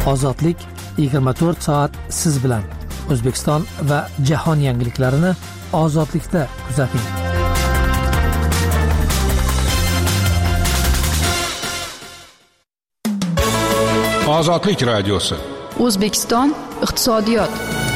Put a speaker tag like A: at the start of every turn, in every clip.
A: Ozodlik 24 soat siz bilan. O'zbekiston va jahon yangiliklarini ozodlikda kuzating.
B: Ozodlik radiosi.
C: O'zbekiston iqtisodiyot.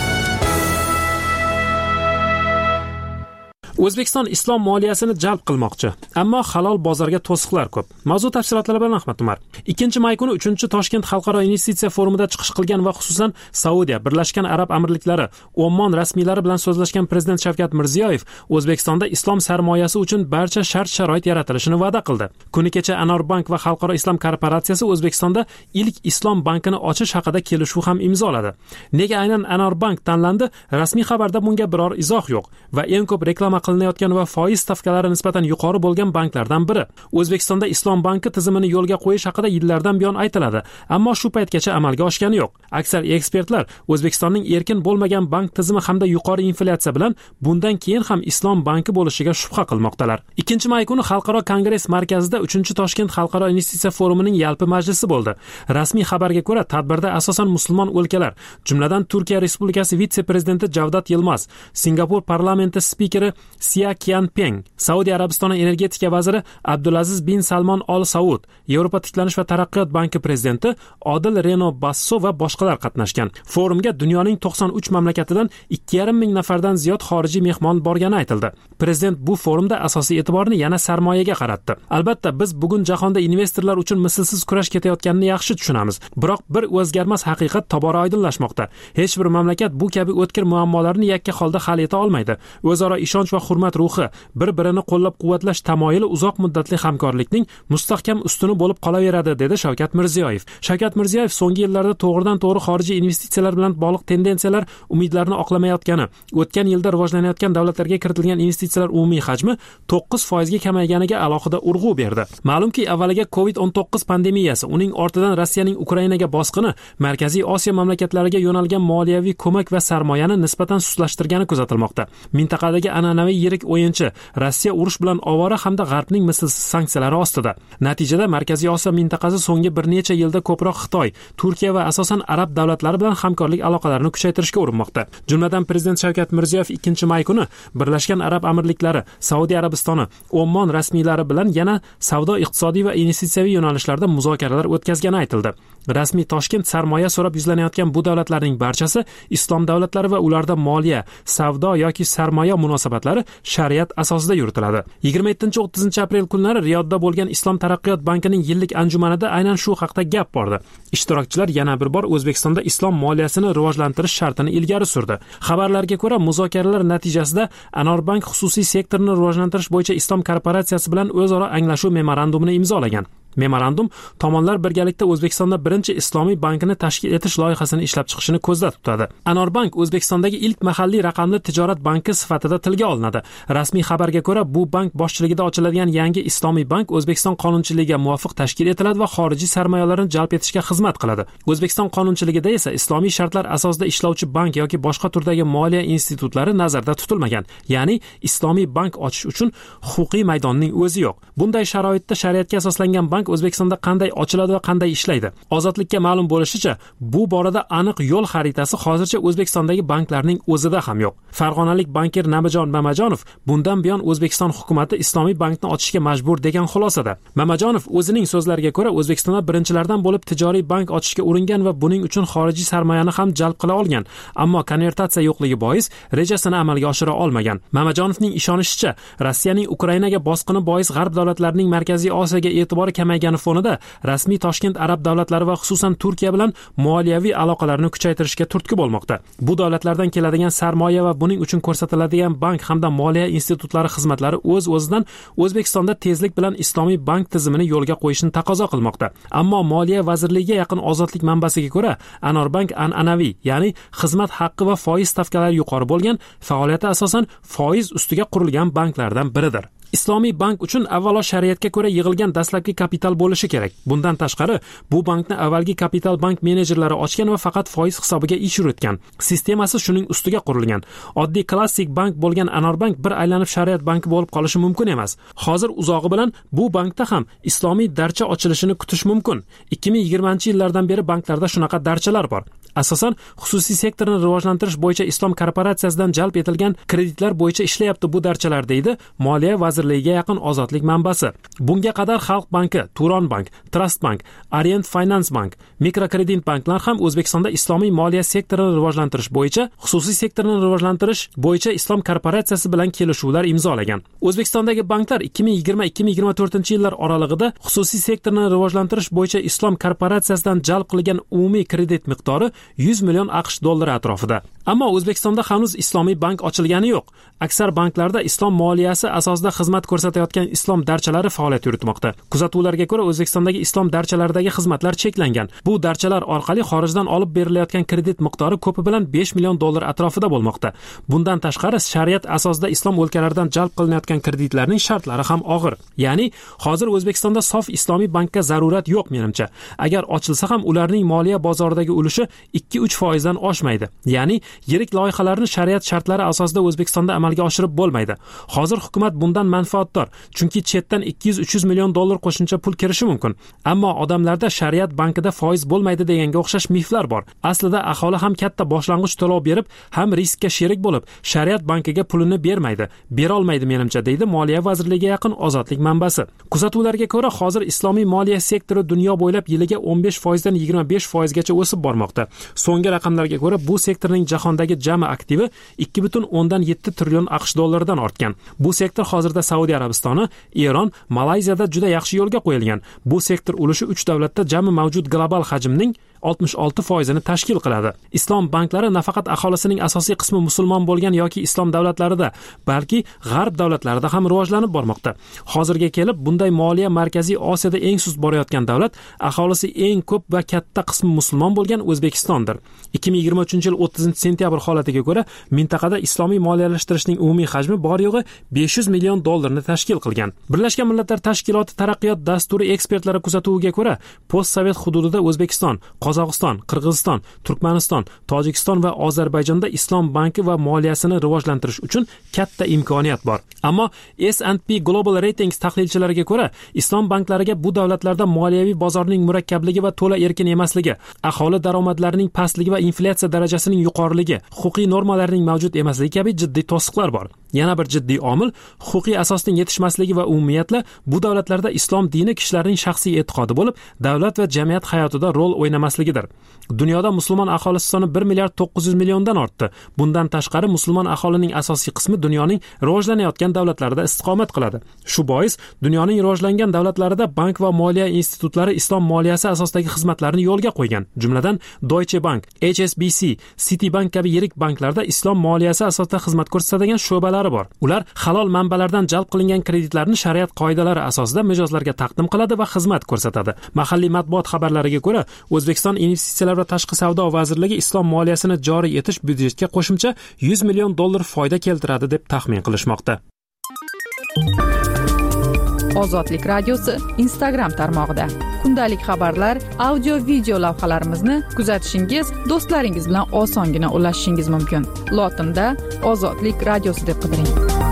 D: O'zbekiston islom moliyasini jalb qilmoqchi, ammo halol bozorga to'siqlar ko'p. Mavzu tafsilotlari bilan Ahmad Umar. 2-may kuni 3-Toshkent xalqaro investitsiya forumida chiqish qilgan va xususan Saudiya, Birlashgan Arab Amirliklari, Ommon rasmiylari bilan so'zlashgan Prezident Shavkat Mirziyoyev O'zbekistonda islom sarmoyasi uchun barcha shart-sharoit yaratilishini va'da qildi. Kuni kecha Anorbank va Xalqaro islom korporatsiyasi O'zbekistonda ilk islom bankini ochish haqida kelishuv ham imzoladi. Nega aynan Anorbank tanlandi? Rasmiy xabarda bunga biror izoh yo'q va eng ko'p reklama qilinayotgan va foiz stavkalari nisbatan yuqori bo'lgan banklardan biri. O'zbekistonda Islom banki tizimini yo'lga qo'yish haqida yillardan buyon aytiladi, ammo shu paytgacha amalga oshgani yo'q. Aksar ekspertlar O'zbekistonning erkin bo'lmagan bank tizimi hamda yuqori inflyatsiya bilan bundan keyin ham Islom banki bo'lishiga shubha qilmoqdalar. 2-may kuni Xalqaro kongress markazida 3-Toshkent xalqaro investitsiya forumining yalpi majlisi bo'ldi. Rasmiy xabarga ko'ra, tadbirda asosan musulmon o'lkalar, jumladan Turkiya Respublikasi vitse-prezidenti Javdat Yilmaz, Singapur parlamenti spikeri Sia Qianpeng, Saudiya Arabistoni energetika vaziri Abdulaziz bin Salmon Al Saud, Yevropa tiklanish va taraqqiyot banki prezidenti Odil Reno Basso va boshqalar qatnashgan. Forumga dunyoning 93 mamlakatidan 2,5 ming nafardan ziyod xorijiy mehmon borgani aytildi. Prezident bu forumda asosiy e'tiborni yana sarmoyaga qaratdi. Albatta, biz bugun jahonda investorlar uchun mislsiz kurash ketayotganini yaxshi tushunamiz. Biroq bir o'zgarmas haqiqat tobora oydinlashmoqda. Hech bir mamlakat bu kabi o'tkir muammolarni yakka holda hal eta olmaydi. O'zaro ishonch va hurmat ruhi, bir-birini qo'llab-quvvatlash tamoyili uzoq muddatli hamkorlikning mustahkam ustuni bo'lib qolaveradi, dedi Shavkat Mirziyoyev. Shavkat Mirziyoyev so'nggi yillarda to'g'ridan-to'g'ri xorijiy investitsiyalar bilan bog'liq tendensiyalar umidlarni oqlamayotgani, o'tgan yilda rivojlanayotgan davlatlarga kiritilgan investitsiyalar umumiy hajmi 9% ga kamayganiga alohida urg'u berdi. Ma'lumki, avvaliga COVID-19 pandemiyasi, uning ortidan Rossiyaning Ukrainaga bosqini Markaziy Osiyo mamlakatlariga yo'nalgan moliyaviy ko'mak va sarmoyani nisbatan sustlashtirgani kuzatilmoqda. Mintaqadagi an'anaviy yirik o'yinchi Rossiya urush bilan ovora hamda G'arbning mislsiz sanksiyalari ostida. Natijada Markaziy Osiyo mintaqasi so'nggi bir necha yilda ko'proq Xitoy, Turkiya va asosan arab davlatlari bilan hamkorlik aloqalarini kuchaytirishga urinmoqda. Jumladan Prezident Shavkat Mirziyoyev 2-may kuni Birlashgan Arab Amirliklari, Saudiya Arabistoni, Ommon rasmiylari bilan yana savdo, iqtisodiy va investitsiyaviy yo'nalishlarda muzokaralar o'tkazgani aytildi. Rasmiy Toshkent sarmoya so'rab yuzlanayotgan bu davlatlarning barchasi islom davlatlari va ularda moliya, savdo yoki sarmoya munosabatlari shariat asosida yuritiladi. 27-30 aprel kunlari Riyodda bo'lgan Islom taraqqiyot bankining yillik anjumanida aynan shu haqda gap bordi. Ishtirokchilar yana bir bor O'zbekistonda islom moliyasini rivojlantirish shartini ilgari surdi. Xabarlarga ko'ra, muzokaralar natijasida Anorbank xususiy sektorni rivojlantirish bo'yicha islom korporatsiyasi bilan o'zaro anglashuv memorandumini imzolagan. Memorandum tomonlar birgalikda O'zbekistonda birinchi islomiy bankini tashkil etish loyihasini ishlab chiqishni ko'zda tutadi. Anorbank O'zbekistondagi ilk mahalliy raqamli tijorat banki sifatida tilga olinadi. Rasmiy xabarga ko'ra, bu bank boshchiligida ochiladigan yangi islomiy bank O'zbekiston qonunchiligiga muvofiq tashkil etiladi va xorijiy sarmoyalarni jalb etishga xizmat qiladi. O'zbekiston qonunchiligida esa islomiy shartlar asosida ishlovchi bank yoki boshqa turdagi moliya institutlari nazarda tutilmagan. Ya'ni islomiy bank ochish uchun huquqiy maydonning o'zi yo'q. Bunday sharoitda shariatga asoslangan bank O'zbekistonda qanday ochiladi va qanday ishlaydi? Ozodlikka ma'lum bo'lishicha, bu borada aniq yo'l xaritasi hozircha O'zbekistondagi banklarning o'zida ham yo'q. Farg'onalik bankir Namijon Mamajonov bundan buyon O'zbekiston hukumatı islomiy bankni ochishga majbur degan xulosada. Mamajonov o'zining so'zlariga ko'ra, O'zbekistonda birinchilardan bo'lib tijoriy bank ochishga uringan va buning uchun xorijiy sarmoyani ham jalb qila olgan, ammo konvertatsiya yo'qligi bois rejasini amalga oshira olmagan. Mamajonovning ishonishicha, Rossiyaning Ukrainaga bosqini bois G'arb davlatlarining Markaziy Osiyoga e'tibori kamaygani fonida rasmiy Toshkent arab davlatlari va xususan Turkiya bilan moliyaviy aloqalarni kuchaytirishga turtki bo'lmoqda. Bu davlatlardan keladigan sarmoya va buning uchun ko'rsatiladigan bank hamda moliya institutlari xizmatlari o'z-o'zidan O'zbekistonda tezlik bilan islomiy bank tizimini yo'lga qo'yishni taqozo qilmoqda. Ammo Moliya vazirligiga yaqin ozodlik manbasiga ko'ra, Anorbank an'anaviy, ya'ni xizmat haqqi va foiz stavkalari yuqori bo'lgan, faoliyati asosan foiz ustiga qurilgan banklardan biridir. Islomiy bank uchun avvalo shariatga ko'ra yig'ilgan dastlabki kapital bo'lishi kerak. Bundan tashqari, bu bankni avvalgi kapital bank menejerlari ochgan va faqat foiz hisobiga ish yuritgan. Sistemasi shuning ustiga qurilgan. Oddiy klassik bank bo'lgan Anorbank bir aylanib shariat banki bo'lib qolishi mumkin emas. Hozir uzog'i bilan bu bankda ham islomiy darcha ochilishini kutish mumkin. 2020-yillardan beri banklarda shunaqa darchalar bor. Asosan xususiy sektorni rivojlantirish bo'yicha Islom korporatsiyasidan jalb etilgan kreditlar bo'yicha ishlayapti bu darchalar, deydi Moliya vazirligiga yaqin Ozodlik manbasi. Bunga qadar Xalq banki, Turon bank, Trust bank, Orient Finance bank, mikrokredit banklar ham O'zbekistonda islomiy moliya sektorini rivojlantirish bo'yicha xususiy sektorni rivojlantirish bo'yicha Islom korporatsiyasi bilan kelishuvlar imzolagan. O'zbekistondagi banklar 2020-2024-yillar oralig'ida xususiy sektorni rivojlantirish bo'yicha Islom korporatsiyasidan jalb qilingan umumiy kredit miqdori 100 million AQSh dollari atrofida. Ammo O'zbekistonda hanuz islomiy bank ochilgani yo'q. Aksar banklarda islom moliyasi asosida xizmat ko'rsatayotgan islom darchalari faoliyat yuritmoqda. Kuzatuvlarga ko'ra, O'zbekistondagi islom darchalaridagi xizmatlar cheklangan. Bu darchalar orqali xorijdan olib berilayotgan kredit miqdori ko'pi bilan 5 million dollar atrofida bo'lmoqda. Bundan tashqari, shariat asosida islom o'lkalaridan jalb qilinayotgan kreditlarning shartlari ham og'ir. Ya'ni, hozir O'zbekistonda sof islomiy bankka zarurat yo'q menimcha. Agar ochilsa ham ularning moliya bozoridagi ulushi 2-3% dan oshmaydi. Ya'ni, yirik loyihalarni shariat shartlari asosida O'zbekistonda amalga oshirib bo'lmaydi. Hozir hukumat bundan manfaatdor, chunki chetdan 200-300 million dollar qo'shimcha pul kirishi mumkin. Ammo odamlarda shariat bankida foiz bo'lmaydi deganga o'xshash miflar bor. Aslida aholi ham katta boshlang'ich to'lov berib, ham riskka sherik bo'lib, shariat bankiga pulini bera olmaydi menimcha, deydi Moliya vazirligiga yaqin Ozodlik manbasi. Kuzatuvlarga ko'ra, hozir islomiy moliya sektori dunyo bo'ylab yiliga 15% dan 25% gacha o'sib bormoqda. So'nggi raqamlarga ko'ra, bu sektorning jahondagi jami aktivi 2.7 trillion AQSh dollaridan ortgan. Bu sektor hozirda Saudiya Arabistoni, Eron, Malayziyada juda yaxshi yo'lga qo'yilgan. Bu sektor ulushi 3 davlatda jami mavjud global hajmning 66% tashkil qiladi. Islom banklari nafaqat aholisining asosiy qismi musulmon bo'lgan yoki islom davlatlarida, balki g'arb davlatlarida ham rivojlanib bormoqda. Hozirga kelib, bunday moliya Markaziy Osiyoda eng sust borayotgan davlat, aholisi eng ko'p va katta qismi musulmon bo'lgan O'zbekistondir. 2023-yil 30-sentyabr holatiga ko'ra, mintaqada islomiy moliyalashtirishning umumiy hajmi bor yo'g'i 500 million dollarni tashkil qilgan. Birlashgan Millatlar Tashkiloti taraqqiyot dasturi ekspertlari kuzatuviga ko'ra, postsovet hududida O'zbekiston, Qozog'iston, Qirg'iziston, Turkmaniston, Tojikiston va Ozarbayjonda islom banki va moliyasini rivojlantirish uchun katta imkoniyat bor. Ammo S&P Global Ratings tahlilchilariga ko'ra, islom banklariga bu davlatlarda moliyaviy bozorning murakkabligi va to'la erkin emasligi, aholi daromadlarining pastligi va inflyatsiya darajasining yuqoriligi, huquqiy normalarning mavjud emasligi kabi jiddiy to'siqlar bor. Yana bir jiddiy omil huquqiy asosning yetishmasligi va umumiyatla bu davlatlarda islom dini kishilarning shaxsiy e'tiqodi bo'lib, davlat va jamiyat hayotida rol o'ynamasligidir. Dunyoda musulmon aholisi soni 1 milliard 900 milliondan ortdi. Bundan tashqari musulmon aholining asosiy qismi dunyoning rivojlanayotgan davlatlarida istiqomat qiladi. Shu bois dunyoning rivojlangan davlatlarida bank va moliya institutlari islom moliyasi asosidagi xizmatlarni yo'lga qo'ygan. Jumladan Deutsche Bank, HSBC, Citibank kabi yirik banklarda islom moliyasi asosida xizmat ko'rsatadigan sho'balari bor. Ular halol manbalardan jalb qilingan kreditlarni shariat qoidalari asosida mijozlarga taqdim qiladi va xizmat ko'rsatadi. Mahalliy matbuot xabarlariga ko'ra, O'zbekiston Investitsiyalar va tashqi savdo vazirligi islom moliyasini joriy etish byudjetga qo'shimcha 100 million dollar foyda keltiradi deb taxmin qilishmoqda.
C: Ozodlik radiosi Instagram tarmog'ida kundalik xabarlar, audio video lavhalarimizni kuzatishingiz, do'stlaringiz bilan osongina ulashishingiz mumkin. Lotinda Ozodlik radiosi deb qidiring.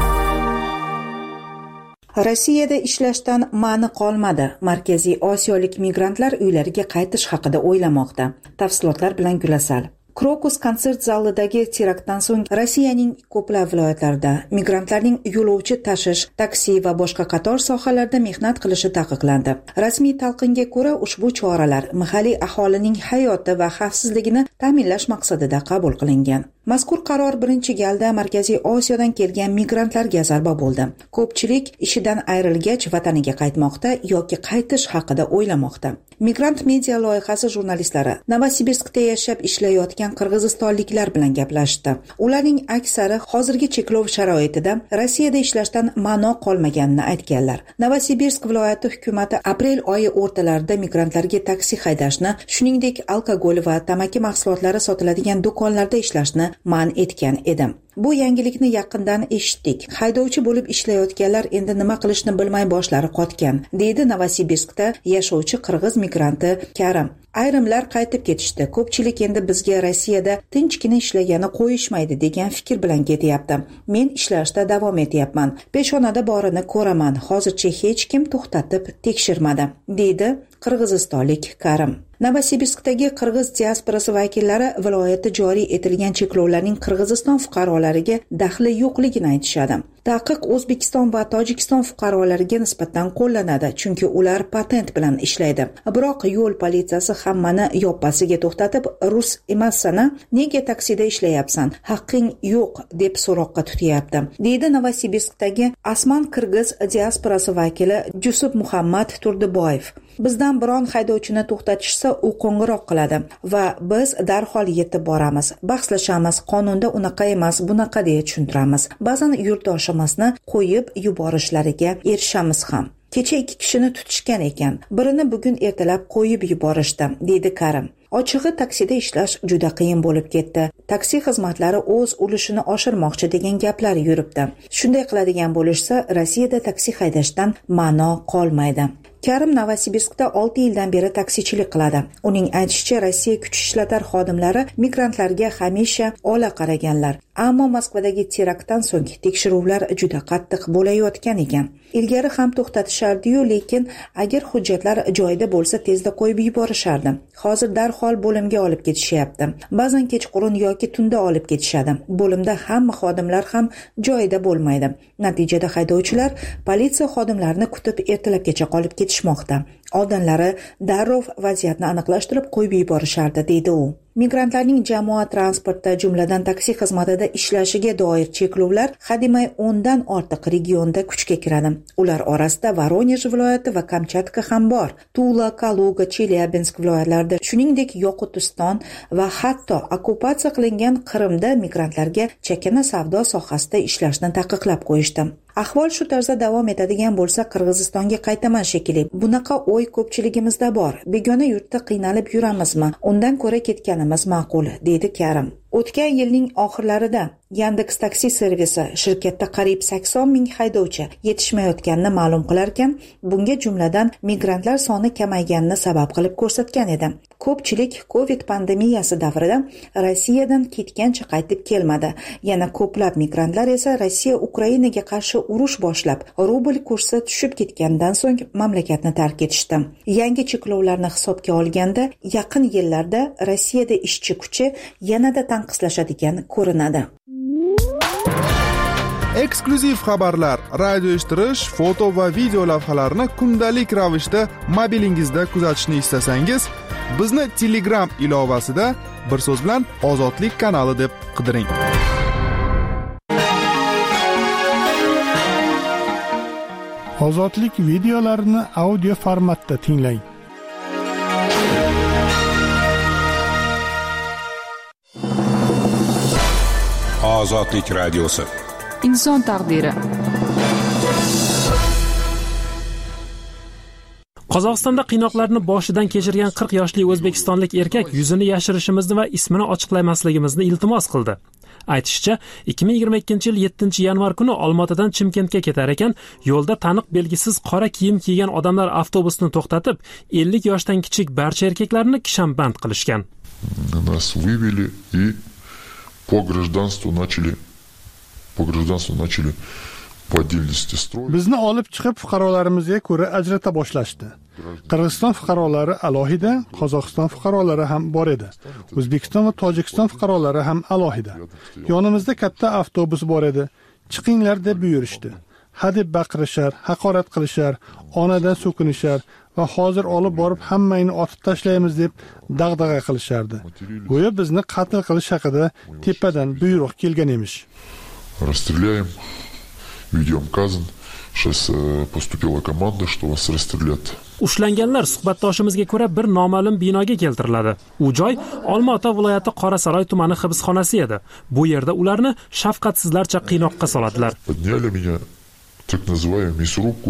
E: Rossiyada ishlashdan ma'ni qolmadi. Markaziy Osiyolik migrantlar uylariga qaytish haqida o'ylamoqda. Tafsilotlar bilan Gulasal. Krokus konsert zalidagi teraktdan so'ng Rossiyaning ko'plab viloyatlarida migrantlarning yo'lovchi tashish, taksi va boshqa qator sohalarda mehnat qilishi taqiqlandi. Rasmiy talqinga ko'ra, ushbu choralar mahalliy aholining hayoti va xavfsizligini ta'minlash maqsadida qabul qilingan. Mazkur qaror birinchi galda Markaziy Osiyodan kelgan migrantlarga zarba bo'ldi. Ko'pchilik ishidan ayrilgach vataniga qaytmoqda yoki qaytish haqida o'ylamoqda. Migrant media loyihasi jurnalistlari Novosibirskda yashab ishlayotgan qirg'izistonliklar bilan gaplashdi. Ularning aksari hozirgi cheklov sharoitida Rossiyada ishlashdan ma'no qolmaganini aytganlar. Novosibirsk viloyati hukumati aprel oyi o'rtalarida migrantlarga taksi haydashni, shuningdek alkogol va tamaki mahsulotlari sotiladigan do'konlarda ishlashni man etgan edi. Bu yangilikni yaqindan eshitdik. Haydovchi bo'lib ishlayotganlar endi nima qilishni bilmay boshlari qotgan, deydi Novosibirskda yashovchi qirg'iz migranti Karim. Ayrimlar qaytib ketishdi. Ko'pchilik endi bizga Rossiyada tinchgina ishlagani qo'yishmaydi degan fikr bilan ketyapti. Men ishlashda davom etyapman. Peshonada borini ko'raman. Hozircha hech kim to'xtatib tekshirmadi, deydi qirg'izistonlik Karim. Novosibirskdagi qirg'iz diasporasi vakillari viloyatda joriy etilgan cheklovlarning Qirg'iziston fuqarolariga daxli yo'qligini aytishadi. Taqiq O'zbekiston va Tojikiston fuqarolariga nisbatan qo'llanadi, chunki ular patent bilan ishlaydi. Biroq yo'l politsiyasi hammani yoppasiga to'xtatib, rus emassana, nega taksida ishlayapsan? Haqqing yo'q deb so'roqqa tutyapti, deydi Novosibirskdagi Asman qirg'iz diasporasi vakili Jusuf Muhammad Turdiboyev. Bizdan biron haydovchini to'xtatishsa, u qo'ng'iroq qiladi va biz darhol yetib boramiz, bahslashamiz, qonunda unaqa emas, bunaqa deya tushuntiramiz. Ba'zan yurtdoshimizni qo'yib yuborishlariga erishamiz ham. Kecha 2 kishini tutishgan ekan. Birini bugun ertalab qo'yib yuborishdi, deydi Karim. Ochig'i taksida ishlash juda qiyin bo'lib ketdi. Taksi xizmatlari o'z ulushini oshirmoqchi degan gaplar yuribdi. Shunday qiladigan bo'lishsa, Rossiyada taksi haydashdan ma'no qolmaydi. Karim Novosibirskda 6 yildan beri taksichilik qiladi. Uning aytishicha, Rossiya kuch ishlatar xodimlari migrantlarga hamisha ola qaraganlar. Ammo Moskvadagi teraktdan so'ng tekshiruvlar juda qattiq bo'layotgan ekan. Ilgari ham to'xtatishardi-yu, lekin agar hujjatlar joyida bo'lsa tezda qo'yib yuborishardi. Hozir darhol bo'limga olib ketishyapti. Ba'zan kechqurun yoki tunda olib ketishadi. Bo'limda hamma xodimlar ham joyida bo'lmaydi. Natijada haydovchilar politsiya xodimlarini kutib ertalabgacha qolib ketishmoqda. Oldinlari darrov vaziyatni aniqlashtirib qo'yib yuborishardi, deydi u. Migrantlarning jamoat transportda, jumladan taksi xizmatida ishlashiga doir cheklovlar hademay 10 dan ortiq regionda kuchga kiradi. Ular orasida Voronej viloyati va Kamchatka ham bor. Tula, Kaluga, Chelyabinsk viloyatlarida, shuningdek Yoqutiston va hatto okkupatsiya qilingan Qrimda migrantlarga chakana savdo sohasida ishlashni taqiqlab qo'yishdi. Ahvol shu tarzda davom etadigan bo'lsa, Qirg'izistonga qaytaman shekilli. Bunaqa o'y ko'pchiligimizda bor. Begona yurtda qiynalib yuramizmi? Undan ko'ra ketganimiz ma'qul, deydi Karim. O'tgan yilning oxirlarida Yandex taksi servisi shirkatda qariyb 80 ming haydovchi yetishmayotganini ma'lum qilarkan, bunga jumladan migrantlar soni kamayganini sabab qilib ko'rsatgan edi. Ko'pchilik Covid pandemiyasi davrida Rossiyadan ketgancha qaytib kelmadi. Yana ko'plab migrantlar esa Rossiya Ukrainaga qarshi urush boshlab, rubl kursi tushib ketgandan so'ng mamlakatni tark etishdi. Yangi cheklovlarni hisobga olganda, yaqin yillarda Rossiyada ishchi kuchi yanada tanqislashadigan ko'rinadi.
F: Eksklyuziv xabarlar, radio eshittirish, foto va video lavhalarni kundalik ravishda mobilingizda kuzatishni istasangiz, bizni Telegram ilovasida bir so'z bilan Ozodlik kanali deb qidiring.
G: Ozodlik videolarini audio formatda tinglang.
B: Ozodlik radiosi.
C: Inson taqdiri.
D: Qozog'istonda qiynoqlarni boshidan kechirgan 40 yoshli o'zbekistonlik erkak yuzini yashirishimizni va ismini ochiqlamasligimizni iltimos qildi. Aytishicha, 2022-yil 7-yanvar kuni Olmaotadan Chimkentga ketar ekan, yo'lda taniq belgisiz qora kiyim kiygan odamlar avtobusni to'xtatib, 50 yoshdan kichik barcha erkaklarni kishamband qilishgan.
H: Нас вывели и по гражданству начали по отдельности строить.
G: Bizni olib chiqib fuqarolarimizga ko'ra ajrata boshlashdi. Qirg'iziston fuqarolari alohida, Qozog'iston fuqarolari ham bor edi. O'zbekiston va Tojikiston fuqarolari ham alohida. Yonimizda katta avtobus bor edi. Chiqinglar deb buyurishdi. Hadeb baqirishar, haqorat qilishar, onadan so'kinishar va hozir olib borib hammangni otib tashlaymiz deb dag'dag'a qilishardi. Go'yo bizni qatl qilish haqida tepadan buyruq kelgan emish.
H: Расстреляем, ведем казнь. Сейчас поступила команда, что вас расстрелят.
D: Ushlanganlar suhbatdoshimizga ko'ra bir noma'lum binoga keltiriladi. U joy Olmaota viloyati Qorasaroy tumani hibsxonasi edi. Bu yerda ularni shafqatsizlarcha qiynoqqa soladilar.
H: Подняли меня, так называемую мясорубку.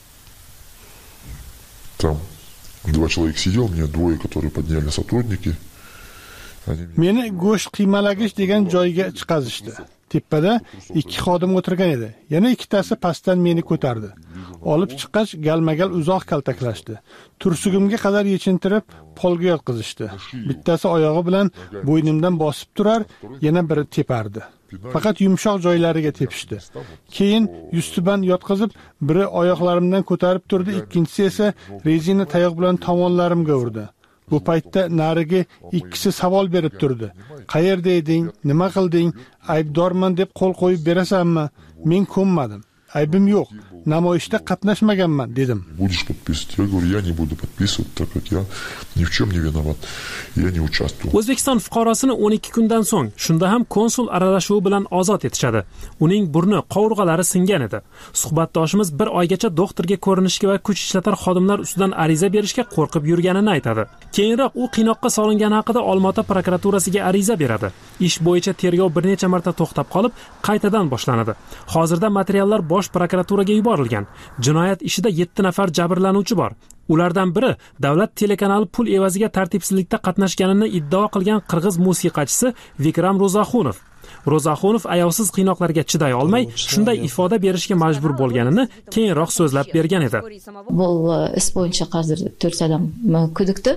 H: Там 2 человека сидел, мне 2, которые подняли сотрудники.
G: Meni go'sht qiymalagich degan joyga chiqazishdi. Tepada 2 xodim o'tirgan edi. Yana ikkitasi pastdan meni ko'tardi. Olib chiqqach, galmagal uzoq kaltaklashdi. Tursugimga qadar yechintirib, polga yotqizishdi. Bittasi oyog'i bilan bo'ynimdan bosib turar, yana biri tepardi. Faqat yumshoq joylariga tepishdi. Keyin yustiban yotqizib, biri oyoqlarimdan ko'tarib turdi, ikkinchisi esa rezina tayoq bilan tomonlarimga urdi. Bu paytda narigi ikkisi savol berib turdi. Qayerda eding? Nima qilding? Aybdorman deb qo'l qo'yib berasanmi? Men ko'nmadim. Aybim yo'q. Namoyishda qatnashmaganman dedim.
H: Будешь подписывать? Я говорю, я не буду подписывать, так как я ни в чем не виноват. Я не участвовал.
D: O'zbekiston fuqarosini 12 kundan so'ng shunda ham konsul aralashuvi bilan ozod etishadi. Uning burni, qovurg'alari singan edi. Suhbatdoshimiz bir oygacha doktorga ko'rinishga va kuch ishlatar xodimlar ustidan ariza berishga qo'rqib yurganini aytadi. Keyinroq u qiynoqqa solingani haqida Olmaota prokuraturasiga ariza beradi. Ish bo'yicha tergov bir necha marta to'xtab qolib, qaytadan boshlanadi. Hozirda materiallar bosh prokuraturaga yuborilgan. Jinoyat ishida 7 nafar jabrlanuvchi bor. Ulardan biri davlat telekanali pul evaziga tartibsizlikda qatnashganini iddao qilgan qirg'iz musiqachisi Vikram Ro'zaxunov. Ro'zaxunov ayovsiz qiynoqlarga chiday olmay, shunday ifoda berishga majbur bo'lganini keyinroq so'zlab bergan edi.
I: Bu ish bo'yicha hozir 4 odam kudikdi.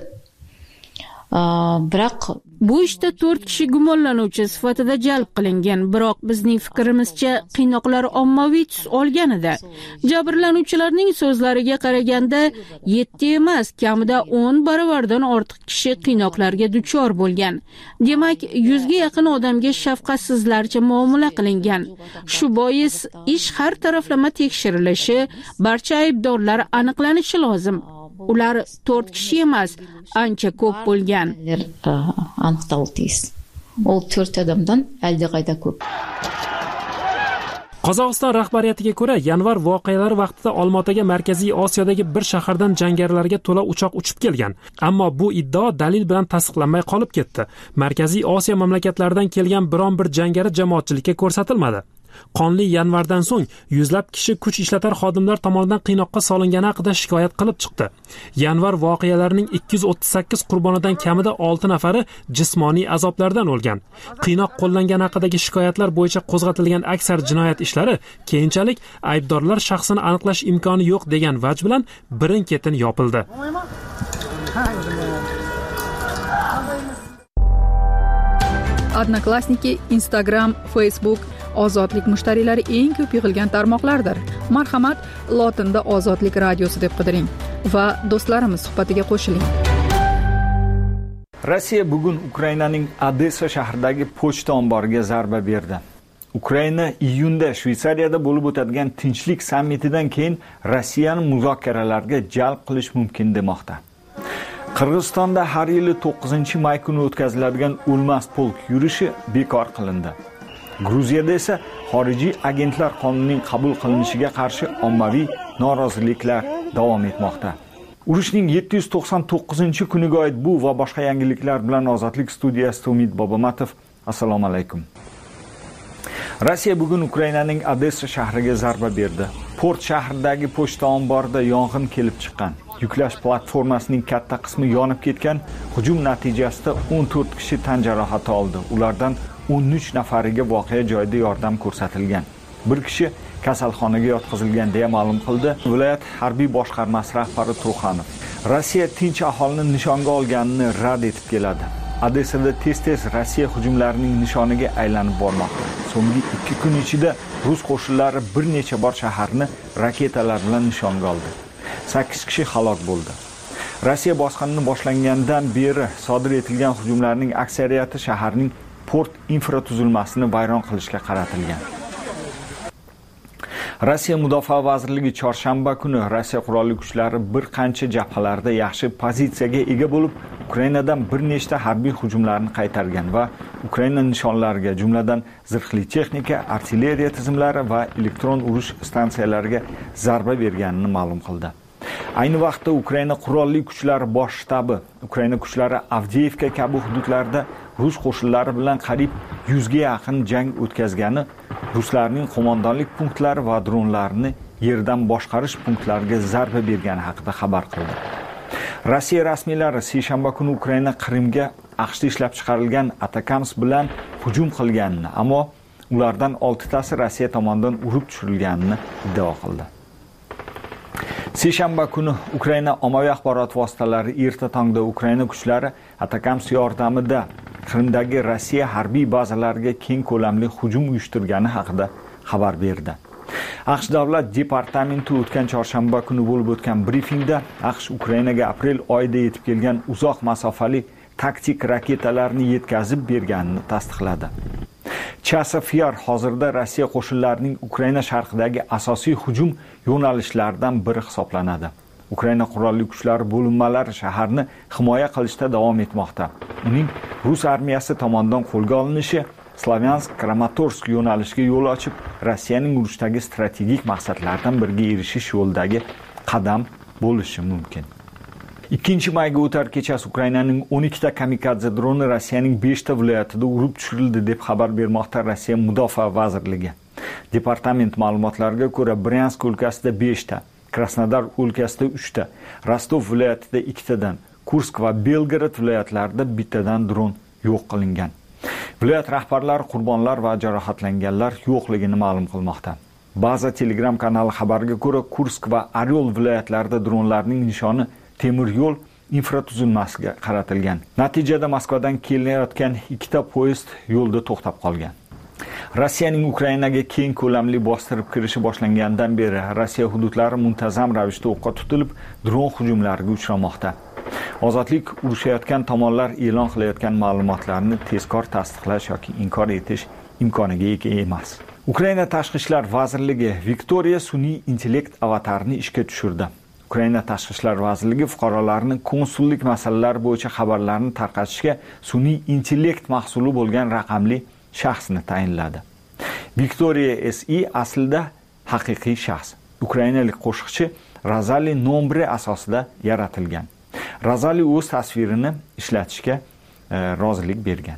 I: Biroq
J: bu ishda 4 kishi gumonlanuvchi sifatida jalb qilingan, biroq bizning fikrimizcha qiynoqlar ommaviy tus olganida. Jabrlanuvchilarning so'zlariga qaraganda 7 emas, kamida 10 baravardan ortiq kishi qiynoqlarga duchor bo'lgan. Demak, 100 ga yaqin odamga shafqatsizlarcha muomala qilingan. Shu bois ish har taraflama tekshirilishi, barcha aybdorlar aniqlanishi lozim. Ular 4 kishi emas, ancha ko'p bo'lgan.
I: Aniqtaldiz. O 4 odamdan aldig'ayda ko'p.
D: Qozog'iston rahbariyatiga ko'ra, yanvar voqealari vaqtida Olmaotaga Markaziy Osiyodagi bir shahardan jangarilarga to'la uchoq uchib kelgan. Ammo bu iddao dalil bilan tasdiqlanmay qolib ketdi. Markaziy Osiyo mamlakatlaridan kelgan biron bir jangari jamoatchilikka ko'rsatilmadi. Qonli yanvardan so'ng yuzlab kishi kuch ishlatar xodimlar tomonidan qiynoqqa solingani haqida shikoyat qilib chiqdi. Yanvar voqealarining 238 qurbonidan kamida 6 nafari jismoniy azoblardan o'lgan. Qiynoq qo'llangani haqidagi shikoyatlar bo'yicha qo'zg'atilgan aksar jinoyat ishlari keyinchalik aybdorlar shaxsini aniqlash imkoni yo'q degan vaj bilan birin-ketin yopildi.
C: Odnoklassniki, Instagram, Facebook ozodlik mushtariylari eng ko'p yig'ilgan tarmoqlardir. Marhamat, lotinda Ozodlik radiosi deb qidiring va do'stlarimiz suhbatiga qo'shiling.
K: Rossiya bugun Ukrainaning Odessa shahridagi pochta omboriga zarba berdi. Ukraina iyunda Shveysariyada bo'lib o'tadigan tinchlik sammitidan keyin Rossiyani muzokaralarga jalb qilish mumkin demoqda. Qirg'izistonda har yili 9-may kuni o'tkaziladigan o'lmas polk yurishi bekor qilindi. Gruziyada esa xorijiy agentlar qonunining qabul qilinishiga qarshi ommaviy noroziliklar davom etmoqda. Urushning 799-kuniga oid bu va boshqa yangiliklar bilan Ozodlik studiyasida Umid Bobomatov. Assalomu alaykum. Rossiya bugun Ukrainaning Odessa shahriga zarba berdi. Port shahridagi pochta omborida yong'in kelib chiqqan. Yuklash platformasining katta qismi yonib ketgan. Hujum natijasida 14 kishi tan jarohati oldi. Ulardan 13 nafariga voqea joyida yordam ko'rsatilgan. Bir kishi kasalxonaga yotqizilgan deya ma'lum qildi viloyat harbiy boshqarmasi rahbari Truxanov. Rossiya tinch aholini nishonga olganini rad etib keladi. Odessada tez-tez Rossiya hujumlarining nishoniga aylanib bormoqda. So'nggi 2 kun ichida rus qo'shinlari bir necha bor shaharni raketalar bilan nishonga oldi. 8 kishi halok bo'ldi. Rossiya bosqinini boshlangandan beri sodir etilgan hujumlarning aksariyati shaharning port infratuzilmasini vayron qilishga qaratilgan. Rossiya Mudofaa vazirligi chorshanba kuni Rossiya qurolli kuchlari bir qancha jabhalarda yaxshi pozitsiyaga ega bo'lib, Ukrainadan bir nechta harbiy hujumlarni qaytargan va Ukraina nishonlariga, jumladan zirhli texnika, artilleriya tizimlari va elektron urush stansiyalariga zarba berganini ma'lum qildi. Ayni vaqtda Ukraina qurolli kuchlari bosh shtabi Ukraina kuchlari Avdiivka kabi hududlarda rus qo'shinlari bilan qariyb 100 ga yaqin jang o'tkazgani, ruslarning qo'mondonlik punktlari va dronlarni yerdan boshqarish punktlariga zarba bergani haqida xabar qildi. Rossiya rasmiylari seshanba kuni Ukraina Qrimga AQShda ishlab chiqarilgan Atakams bilan hujum qilganini, ammo ulardan 6tasi Rossiya tomonidan urib tushirilganini iddao qildi. Seshanba kuni Ukraina ommaviy axborot vositalari erta tongda Ukraina kuchlari Atakams yordamida Qrimdagi Rossiya harbiy bazalariga keng ko'lamli hujum uyushtirgani haqida xabar berdi. AQSh davlat departamenti o'tgan chorshanba kuni bo'lib o'tgan brifingda AQSh Ukrainaga aprel oyida yetib kelgan uzoq masofali taktik raketalarni yetkazib berganini tasdiqladi. Chasov Yar hozirda Rossiya qo'shinlarining Ukraina sharqidagi asosiy hujum yo'nalishlaridan biri hisoblanadi. Ukraina qurolli kuchlari bo'linmalari shaharni himoya qilishda davom etmoqda. Uning Rus armiyasi tomonidan qo'lga olinishi Slavyansk, Kramatorsk yo'nalishiga yo'l ochib, Rossiyaning urushdagi strategik maqsadlaridan biriga erishish yo'lidagi qadam bo'lishi mumkin. 2-mayga o'tar kechasi Ukrainaning 12ta kamikadze droni Rossiyaning 5ta viloyatida urib tushirildi deb xabar bermoqda Rossiya Mudofaa vazirligi. Departament ma'lumotlariga ko'ra, Bryansk o'lkasida 5ta, Krasnodar o'lkasida 3ta, Rostov viloyatida 2tadan, Kursk va Belgorod viloyatlarida bittadan dron yo'q qilingan. Viloyat rahbarlari qurbonlar va jarohatlanganlar yo'qligini ma'lum qilmoqda. Baza Telegram kanali xabariga ko'ra, Kursk va Oryol viloyatlarida dronlarning nishoni temir yo'l infratuzilmasiga qaratilgan. Natijada Moskvadan kelayotgan 2ta poyezd yo'lda to'xtab qolgan. Rossiyaning Ukrainaga keng ko'lamli bostirib kirishi boshlangandan beri Rossiya hududlari muntazam ravishda o'qqa tutilib, dron hujumlariga uchramoqda. Ozodlik urushayotgan tomonlar e'lon qilayotgan ma'lumotlarni tezkor tasdiqlash yoki inkor etish imkoniga ega emas. Ukraina Tashqi ishlar vazirligi Viktoriya sun'iy intellekt avatarini ishga tushirdi. Ukraina Tashqi ishlar vazirligi fuqarolarning konsullik masalalari bo'yicha xabarlarni tarqatishga sun'iy intellekt mahsuli bo'lgan raqamli shaxsni tayinladi. Viktoriya SI aslida haqiqiy shaxs. Ukrainalik qo'shiqchi Razali Nombre asosida yaratilgan. Razali o'z tasvirini ishlatishga rozilik bergan.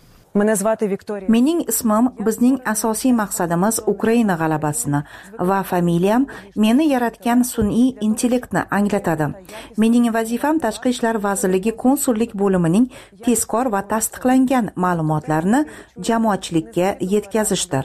E: Mening ismim bizning asosiy maqsadimiz Ukraina g'alabasini va familiyam meni yaratgan sun'iy intellektni anglatadi. Mening vazifam Tashqi ishlar vazirligi konsullik bo'limining tezkor va tasdiqlangan ma'lumotlarini jamoatchilikka yetkazishdir.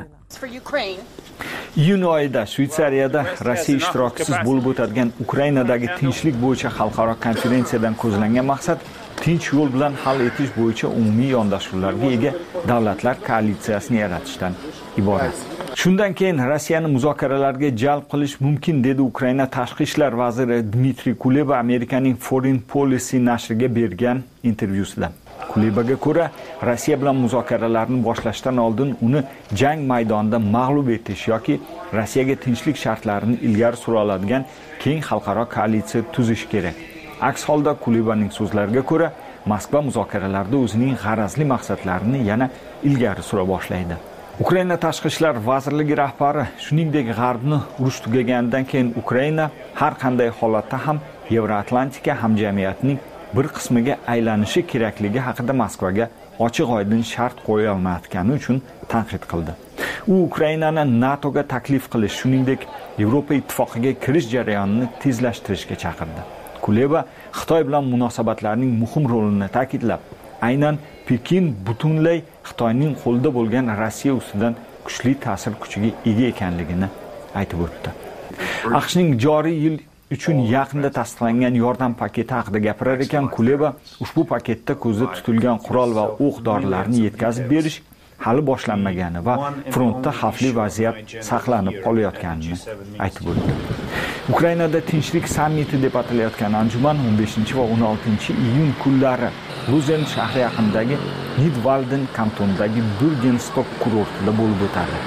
K: Iyun oyida Shvetsariyada Rossiya ishtirokisiz bo'lib o'tadigan Ukrainadagi tinchlik bo'yicha xalqaro konferensiyadan ko'zlangan maqsad tinch yo'l bilan hal etish bo'yicha umumiy yondashuvlarga ega davlatlar koalitsiyasini yaratishdan iborat. Shundan keyin Rossiyani muzokaralarga jalb qilish mumkin dedi Ukraina tashqi ishlar vaziri Dmitriy Kuleba Amerikaning Foreign Policy nashriga bergan intervyusida. Kulebaga ko'ra, Rossiya bilan muzokaralarni boshlashdan oldin uni jang maydonida mag'lub etish yoki Rossiyaga tinchlik shartlarini ilgari sura oladigan keng xalqaro koalitsiya tuzish kerak. Aks holda Kulebaning so'zlariga ko'ra, Moskva muzokaralarda o'zining g'arazli maqsadlarini yana ilgari sura boshlaydi. Ukraina Tashqi ishlar vazirligi rahbari shuningdek G'arbni urush tugaganidan keyin Ukraina har qanday holatda ham Yevroatlantika hamjamiyatining bir qismiga aylanishi kerakligi haqida Moskvaga ochiq-oydin shart qo'ya olmayotgani uchun tanqid qildi. U Ukrainani NATOga taklif qilish, shuningdek Yevropa ittifoqiga kirish jarayonini tezlashtirishga chaqirdi. Kuleba Xitoy bilan munosabatlarning muhim rolini ta'kidlab, aynan Pekin butunlay Xitoyning qo'lida bo'lgan Rossiya ustidan kuchli ta'sir kuchiga ega ekanligini aytib o'tdi. AQShning joriy yil uchun yaqinda tasdiqlangan yordam paketi haqida gapirar ekan, Kuleba ushbu paketda ko'zda tutilgan qurol va o'q-dorilarni yetkazib berish hali boshlanmagani va frontda xavfli vaziyat saqlanib qolayotganini aytib o'tdi. Ukrainada tinchlik sammiti deb atalayotgan anjuman 15 va 16 iyun kunlari Luzen shahri yaqinidagi Nidwalden kantonidagi Burgenstok kurortida bo'lib o'tadi.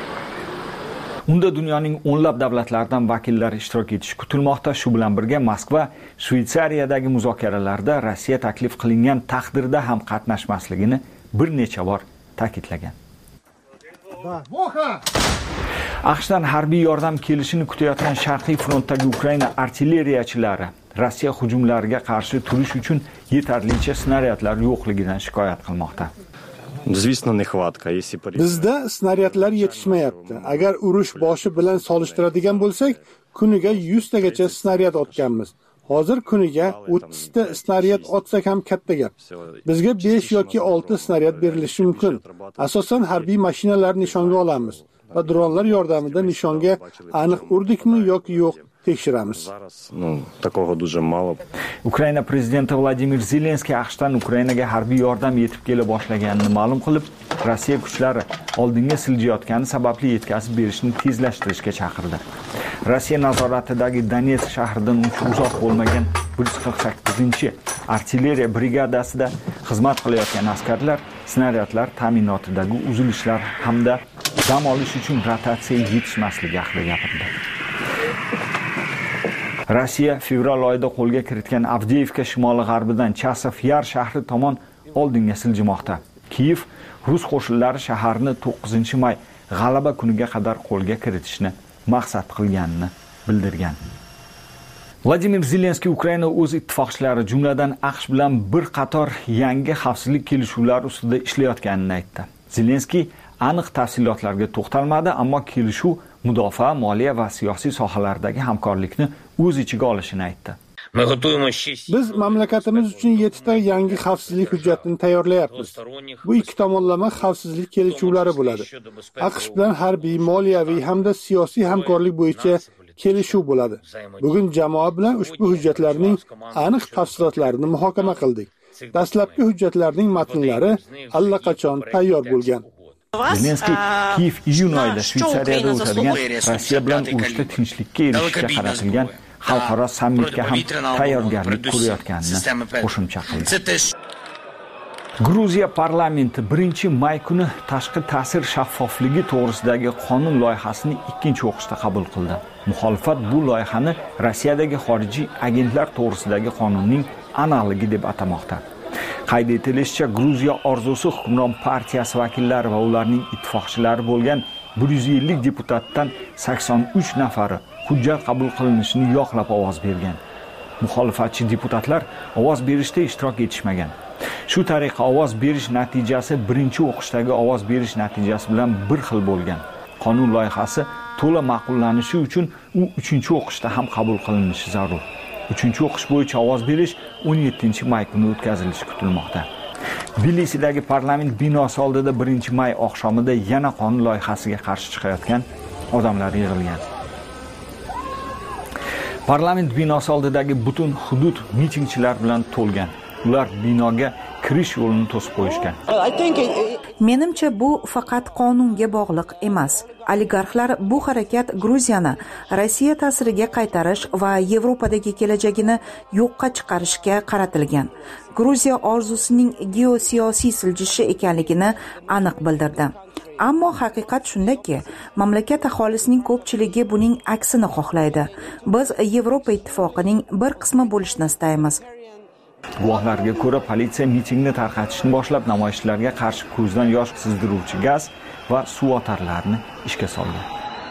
K: Unda dunyoning o'nlab davlatlaridan vakillar ishtirok etishi kutilmoqda. Shu bilan birga Moskva Shvetsariyadagi muzokaralarda Rossiya taklif qilingan taqdirda ham qatnashmasligini bir necha bor ta'kidlagan. AQShdan harbiy yordam kelishini kutayotgan Sharqiy frontdagi Ukraina artilleriyachilari Rossiya hujumlariga qarshi turish uchun yetarlicha snaryadlar yo'qligidan shikoyat qilmoqda.
G: Bizda snaryadlar yetishmayapti. Agar urush boshi bilan solishtiradigan bo'lsak, kuniga 100 tagacha snaryad otganmiz. Hozir kuniga 30 ta snaryad otsak ham katta gap. Bizga 5 yoki 6 snaryad berilishi mumkin. Asosan harbiy mashinalar nishonga olamiz va dronlar yordamida nishonga aniq urdikmi yoki yo'q tekshiramiz.
K: Ukraina prezidenti Vladimir Zelenskiy AQShdan Ukrainaga harbiy yordam yetib kela boshlaganini ma'lum qilib, Rossiya kuchlari oldinga siljayotgani sababli yetkazib berishni tezlashtirishga chaqirdi. Rossiya nazoratidagi Donetsk shahridan uncha uzoq bo'lmagan 148-artilleriya brigadasida xizmat qilayotgan askarlar snaryadlar ta'minotidagi uzilishlar hamda dam olish uchun rotatsiya yetishmasligi haqida gapirdi. Rossiya fevral oyida qo'lga kiritgan Avdiivka shimoli-g'arbidan Chasov Yar shahri tomon oldinga siljimoqda. Kiyev rus qo'shinlari shaharni 9-may g'alaba kuniga qadar qo'lga kiritishni maqsad qilganini bildirgan. Vladimir Zelenskiy Ukraina o'z ittifoqchilari, jumladan AQSh bilan bir qator yangi xavfsizlik kelishuvlari ustida ishlayotganini aytdi. Zelenskiy aniq tafsilotlarga to'xtalmadi, ammo kelishuv mudofaa, moliya va siyosiy sohalardagi hamkorlikni o'z ichiga olishini aytdi.
G: Biz mamlakatimiz uchun 7 ta yangi xavfsizlik hujjatini tayyorlayapmiz. Bu ikki tomonlama xavfsizlik kelishuvlari bo'ladi. AQSh bilan harbiy, moliyaviy hamda siyosiy hamkorlik bo'yicha kelishuv bo'ladi. Bugun jamoa bilan ushbu hujjatlarning aniq tafsilotlarini muhokama qildik. Dastlabki hujjatlarning matnlari allaqachon tayyor bo'lgan.
K: Zelenskiy Kiyev iyun oyida Shveysariyada o'tadigan Rossiya bilan urushda tinchlikka erishishga qaratilgan xalqaro sammitga ham tayyorgarlik ko'rayotganini qo'shimcha qildi. Gruziya parlamenti 1-may kuni tashqi ta'sir shaffofligi to'g'risidagi qonun loyihasini ikkinchi o'qishda qabul qildi. Muxolifat bu loyihani Rossiyadagi xorijiy agentlar to'g'risidagi qonunning analogi deb atamoqda. Qayd etilishicha, Gruziya orzusi hukmron partiyasi vakillari va ularning ittifoqchilari bo'lgan 150 deputatdan 83 nafari hujjat qabul qilinishini yoqlab ovoz bergan. Muxolifatchi deputatlar ovoz berishda ishtirok etishmagan. Shu tariqa ovoz berish natijasi birinchi o'qishdagi ovoz berish natijasi bilan bir xil bo'lgan. Qonun loyihasi to'la ma'qullanishi uchun u 3-o'qishda ham qabul qilinishi zarur. 3-o'qish bo'yicha ovoz berish 17-may kuni o'tkazilishi kutilmoqda. Tbilisidagi parlament binosi oldida 1-may oqshomida yana qonun loyihasiga qarshi chiqayotgan odamlar yig'ilgan. Parlament binosi oldidagi butun hudud mitingchilar bilan to'lgan. Ular binoga kirish yo'lini to'sib qo'yishgan.
E: Menimcha bu faqat qonunga bog'liq emas. Oligarxlar bu harakat Gruziyani Rossiya ta'siriga qaytarish va Yevropadagi kelajagini yo'qqa chiqarishga qaratilgan. Gruziya orzusining geosiyosiy siljishi ekanligini aniq bildirdi. Ammo haqiqat shundaki, mamlakat aholisining ko'pchiligi buning aksini xohlaydi. Biz Yevropa ittifoqining bir qismi bo'lishni istaymiz.
K: Guvohlarga ko'ra, politsiya mitingni tarqatishni boshlab, namoyishchilarga qarshi ko'zdan yosh sizdiruvchi gaz va suv otarlarini ishga solgan.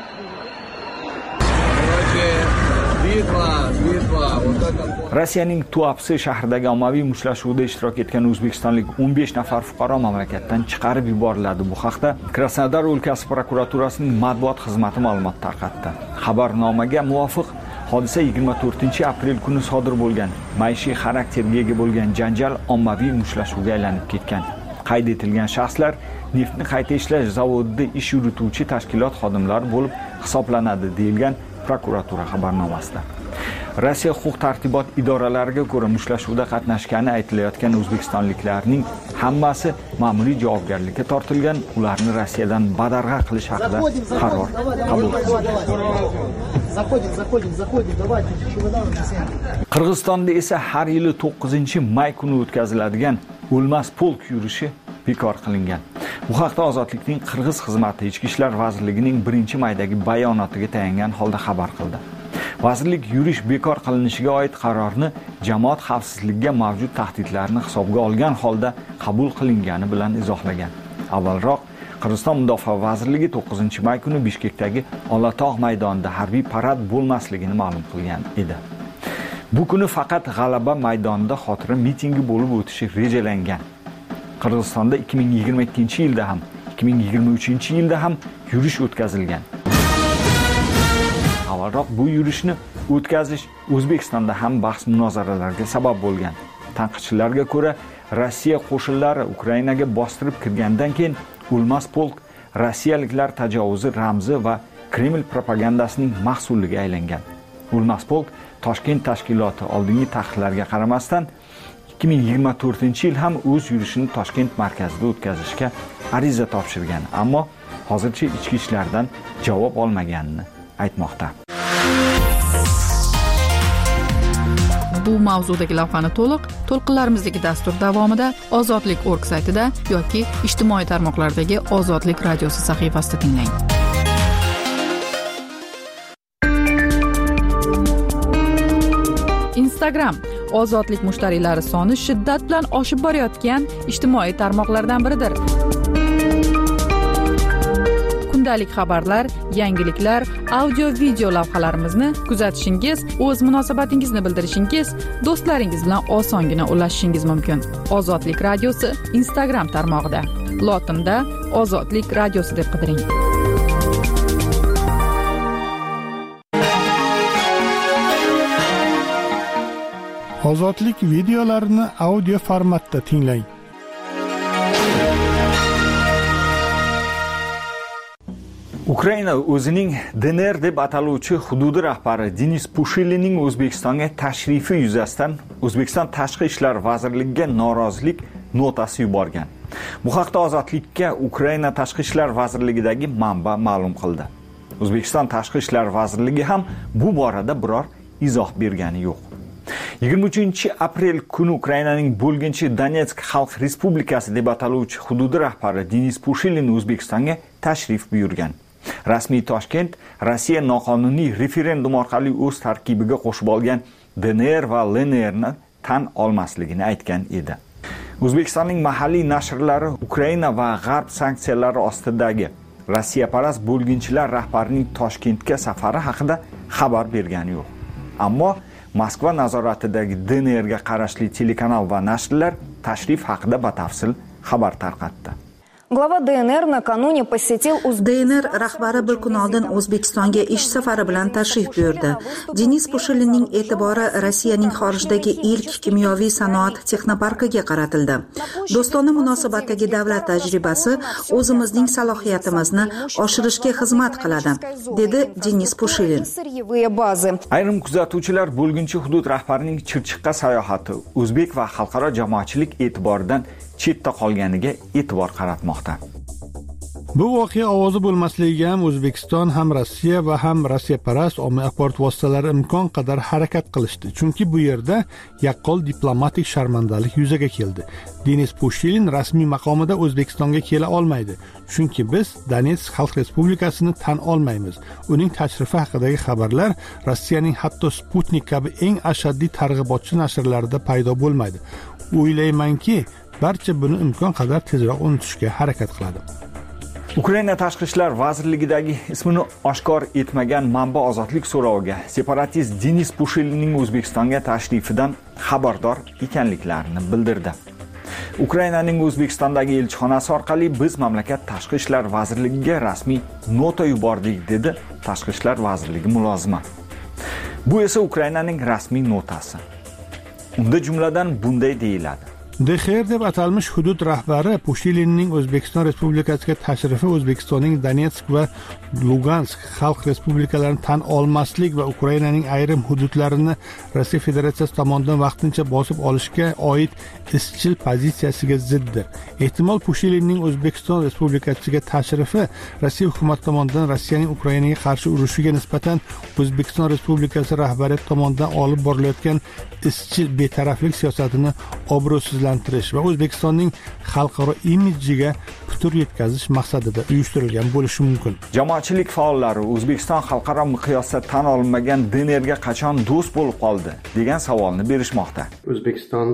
K: Rossiyaning Tuapse shahridagi ommaviy mushtlashuvda ishtirok etgan o'zbekistonlik 15 nafar fuqaro mamlakatdan chiqarib yuboriladi. Bu haqda Krasnodar o'lkasi prokuraturasining matbuot xizmati ma'lumot tarqatdi. Xabarnomaga muvofiq hodisa 24-aprel kuni sodir bo'lgan. Maishiy xarakterga ega bo'lgan janjal ommaviy mushtlashuvga aylanib ketgan. Qayd etilgan shaxslar neftni qayta ishlash zavodida ish yurituvchi tashkilot xodimlari bo'lib hisoblanadi, deyilgan prokuratura xabarnomasida. Rossiya huquq-tartibot idoralariga ko'ra mushtlashuvda qatnashgani aytilayotgan o'zbekistonliklarning hammasi ma'muriy javobgarlikka tortilgan, ularni Rossiyadan badarg'a qilish haqida qaror qabul qildi. Qirg'izistonda esa har yili 9-may kuni o'tkaziladigan o'lmas polk yurishi bekor qilingan. Bu haqda Ozodlikning Qirg'iz xizmati Ichki ishlar vazirligining 1-maydagi bayonotiga tayangan holda xabar qildi. Vazirlik yurish bekor qilinishiga oid qarorni jamoat xavfsizligiga mavjud tahdidlarni hisobga olgan holda qabul qilingani bilan izohlagan. Avvalroq Qirg'iziston Mudofaa vazirligi 9-may kuni Bishkekdagi Olatog' maydonida harbiy parad bo'lmasligini ma'lum qilgan edi. Bu kuni faqat G'alaba maydonida xotira mitingi bo'lib o'tishi rejalangan. Qirg'izistonda 2022-yilda ham, 2023-yilda ham yurish o'tkazilgan. Avvalroq bu yurishni o'tkazish O'zbekistonda ham bahs munozaralarga sabab bo'lgan. Tanqidchilarga ko'ra, Rossiya qo'shinlari Ukrainaga bostirib kirgandan keyin O'lmas polk rossiyaliklar tajovuzi ramzi va Kreml propagandasining mahsuliga aylangan. O'lmas polk Toshkent tashkiloti oldingi taqiqlarga qaramasdan 2024-yil ham o'z yurishini Toshkent markazida o'tkazishga ariza topshirgan, ammo hozircha ichki ishlardan javob olmaganini aytmoqda.
C: Bu mavzudagi lavhani to'lqinlarimizdagi dastur davomida Ozodlik.org saytida yoki ijtimoiy tarmoqlardagi Ozodlik radiosi sahifasida tinglang. Instagram Ozodlik mushtariylari soni shiddat bilan oshib borayotgan ijtimoiy tarmoqlardan biridir. Kundalik xabarlar, yangiliklar, audio-video lavhalarimizni kuzatishingiz, o'z munosabatingizni bildirishingiz, do'stlaringiz bilan osongina ulashishingiz mumkin. Ozodlik radiosi Instagram tarmog'ida. Lotinda Ozodlik radiosi deb qidiring.
G: Ozodlik videolarini audio formatda tinglang.
K: Ukraina o'zining DNR deb ataluvchi hududi rahbari Denis Pushilinning O'zbekistonga tashrifi yuzasidan O'zbekiston Tashqi ishlar vazirligiga norozilik notasi yuborgan. Bu haqda Ozodlikka Ukraina Tashqi ishlar vazirligidagi manba ma'lum qildi. O'zbekiston Tashqi ishlar vazirligi ham bu borada biror izoh bergani yo'q. 23-aprel kuni Ukrainaning bo'lginchi Donetsk Xalq Respublikasi deb ataluvchi hududi rahbari Denis Pushilin O'zbekistonga tashrif buyurgan. Rasmiy Toshkent Rossiya noqonuniy referendum orqali o'z tarkibiga qo'shib olgan DNR va LNRni tan olmasligini aytgan edi. O'zbekistonning mahalliy nashrlari Ukraina va G'arb sanksiyalari ostidagi Rossiyaparast bo'lginchilar rahbarining Toshkentga safari haqida xabar bergani yo'q. Ammo Moskva nazoratidagi DNRga qarashli telekanal va nashrlar tashrif haqida batafsil xabar tarqatdi.
L: Glava DNR накануне посетил
E: DNR rahbari bir kun oldin O'zbekistonga ish safari bilan tashrif buyurdi. Denis Pushilinning e'tibori Rossiyaning xorijdagi ilk kimyoviy sanoat texnoparkiga qaratildi. Do'stona munosabatdagi davlat tajribasi o'zimizning salohiyatimizni oshirishga xizmat qiladi, dedi Denis Pushilin.
K: Ayrim kuzatuvchilar bo'lginchi hudud rahbarining Chirchiqqa sayohati o'zbek va xalqaro jamoatchilik e'tiboridan chetda qolganiga e'tibor qaratmoqda.
G: Bu voqea ovozi bo'lmasligiga ham O'zbekiston ham Rossiya va ham Rossiyaparast ommaviy axborot vositalari imkon qadar harakat qilishdi. Chunki bu yerda yaqqol diplomatik sharmandalik yuzaga keldi. Denis Pushilin rasmiy maqomida O'zbekistonga kela olmaydi. Chunki biz Donetsk Xalq Respublikasini tan olmaymiz. Uning tashrifi haqidagi xabarlar Rossiyaning hatto Sputnik kabi eng ashaddiy targ'ibotchi nashrlarida paydo bo'lmaydi. O'ylaymanki, barcha buni imkon qadar tezroq unutishga harakat qiladi.
K: Ukraina Tashqi ishlar vazirligidagi ismini oshkor etmagan manba Ozodlik so'roviga separatist Denis Pushilinning O'zbekistonga tashrifidan xabardor ekanliklarini bildirdi. Ukrainaning O'zbekistondagi elchixonasi orqali biz mamlakat Tashqi ishlar vazirligiga rasmiy nota yubordik, dedi Tashqi ishlar vazirligi mulozimi. Bu esa Ukrainaning rasmiy notasi. Unda jumladan bunday deyiladi:
G: DXR deb atalmish hudud rahbari Pushilinning O'zbekiston Respublikasiga tashrifi O'zbekistonning Donetsk va Lugansk xalq respublikalarini tan olmaslik va Ukrainaning ayrim hududlarini Rossiya Federatsiyasi tomonidan vaqtincha bosib olishga oid izchil pozitsiyasiga ziddir. Ehtimol Pushilinning O'zbekiston Respublikasiga tashrifi Rossiya hukumati tomonidan Rossiyaning Ukrainaga qarshi urushiga nisbatan O'zbekiston Respublikasi rahbariyati tomonidan olib borilayotgan izchil betaraflik siyosatini obro'sizlantirish va O'zbekistonning xalqaro imidjiga putur yetkazish maqsadida uyushtirilgan bo'lishi mumkin.
K: Jamoatchilik faollari O'zbekiston xalqaro miqyosda tan olinmagan DNRga qachon do'st bo'lib qoldi degan savolni berishmoqda.
M: O'zbekiston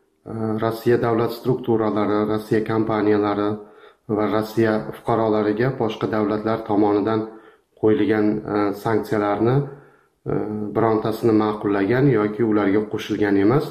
M: Rossiya davlat strukturalari, Rossiya kompaniyalari va Rossiya fuqarolariga boshqa davlatlar tomonidan qo'yilgan sanksiyalarni birontasini ma'qullagan yoki ularga qo'shilgan emas.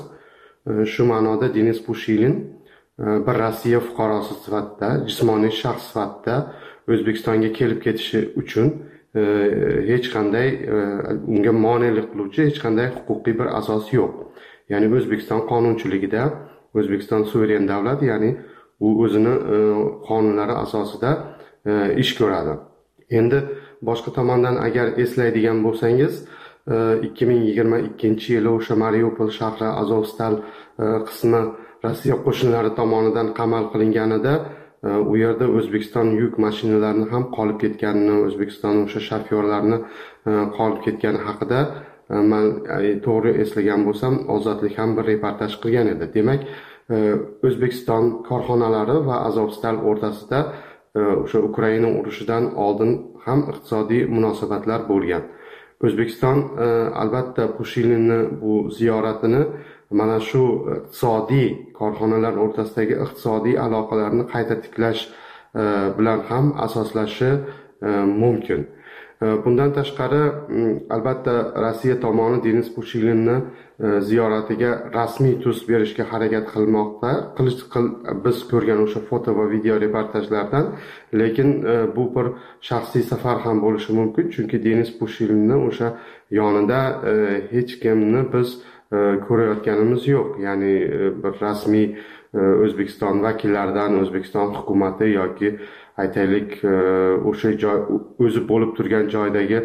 M: Shu ma'noda Denis Pushilin bir Rossiya fuqarosi sifatida, jismoniy shaxs sifatida O'zbekistonga kelib ketishi uchun hech qanday unga monelik qiluvchi hech qanday huquqiy bir asos yo'q. Ya'ni O'zbekiston qonunchiligida O'zbekiston suveren davlat, ya'ni u o'zini qonunlari asosida ish ko'radi. Endi boshqa tomondan agar eslaydigan bo'lsangiz, 2022-yili o'sha Mariupol shahri Azovstal qismi Rossiya qo'shinlari tomonidan qamal qilinganida u yerda O'zbekiston yuk mashinalarini ham qolib ketganini, O'zbekiston o'sha shofyorlarni qolib ketgani haqida men to'g'ri eslagan bo'lsam, Ozodlik ham bir reportaj qilgan edi. Demak, O'zbekiston korxonalari va Azovstal o'rtasida o'sha Ukraina urushidan oldin ham iqtisodiy munosabatlar bo'lgan. O'zbekiston albatta Pushilinni bu ziyoratini mana shu iqtisodiy korxonalar o'rtasidagi iqtisodiy aloqalarni qayta tiklash bilan ham asoslashi mumkin. Bundan tashqari, albatta Rossiya tomoni Denis Pushilinni ziyoratiga rasmiy tus berishga harakat qilmoqda. Biz ko'rgan o'sha foto va video reportajlardan, lekin bu bir shaxsiy safar ham bo'lishi mumkin, chunki Denis Pushilinni o'sha yonida hech kimni biz ko'rayotganimiz yo'q. Ya'ni bir rasmiy O'zbekiston vakillaridan, O'zbekiston hukumati yoki aytaylik o'sha joy o'zi bo'lib turgan joydagi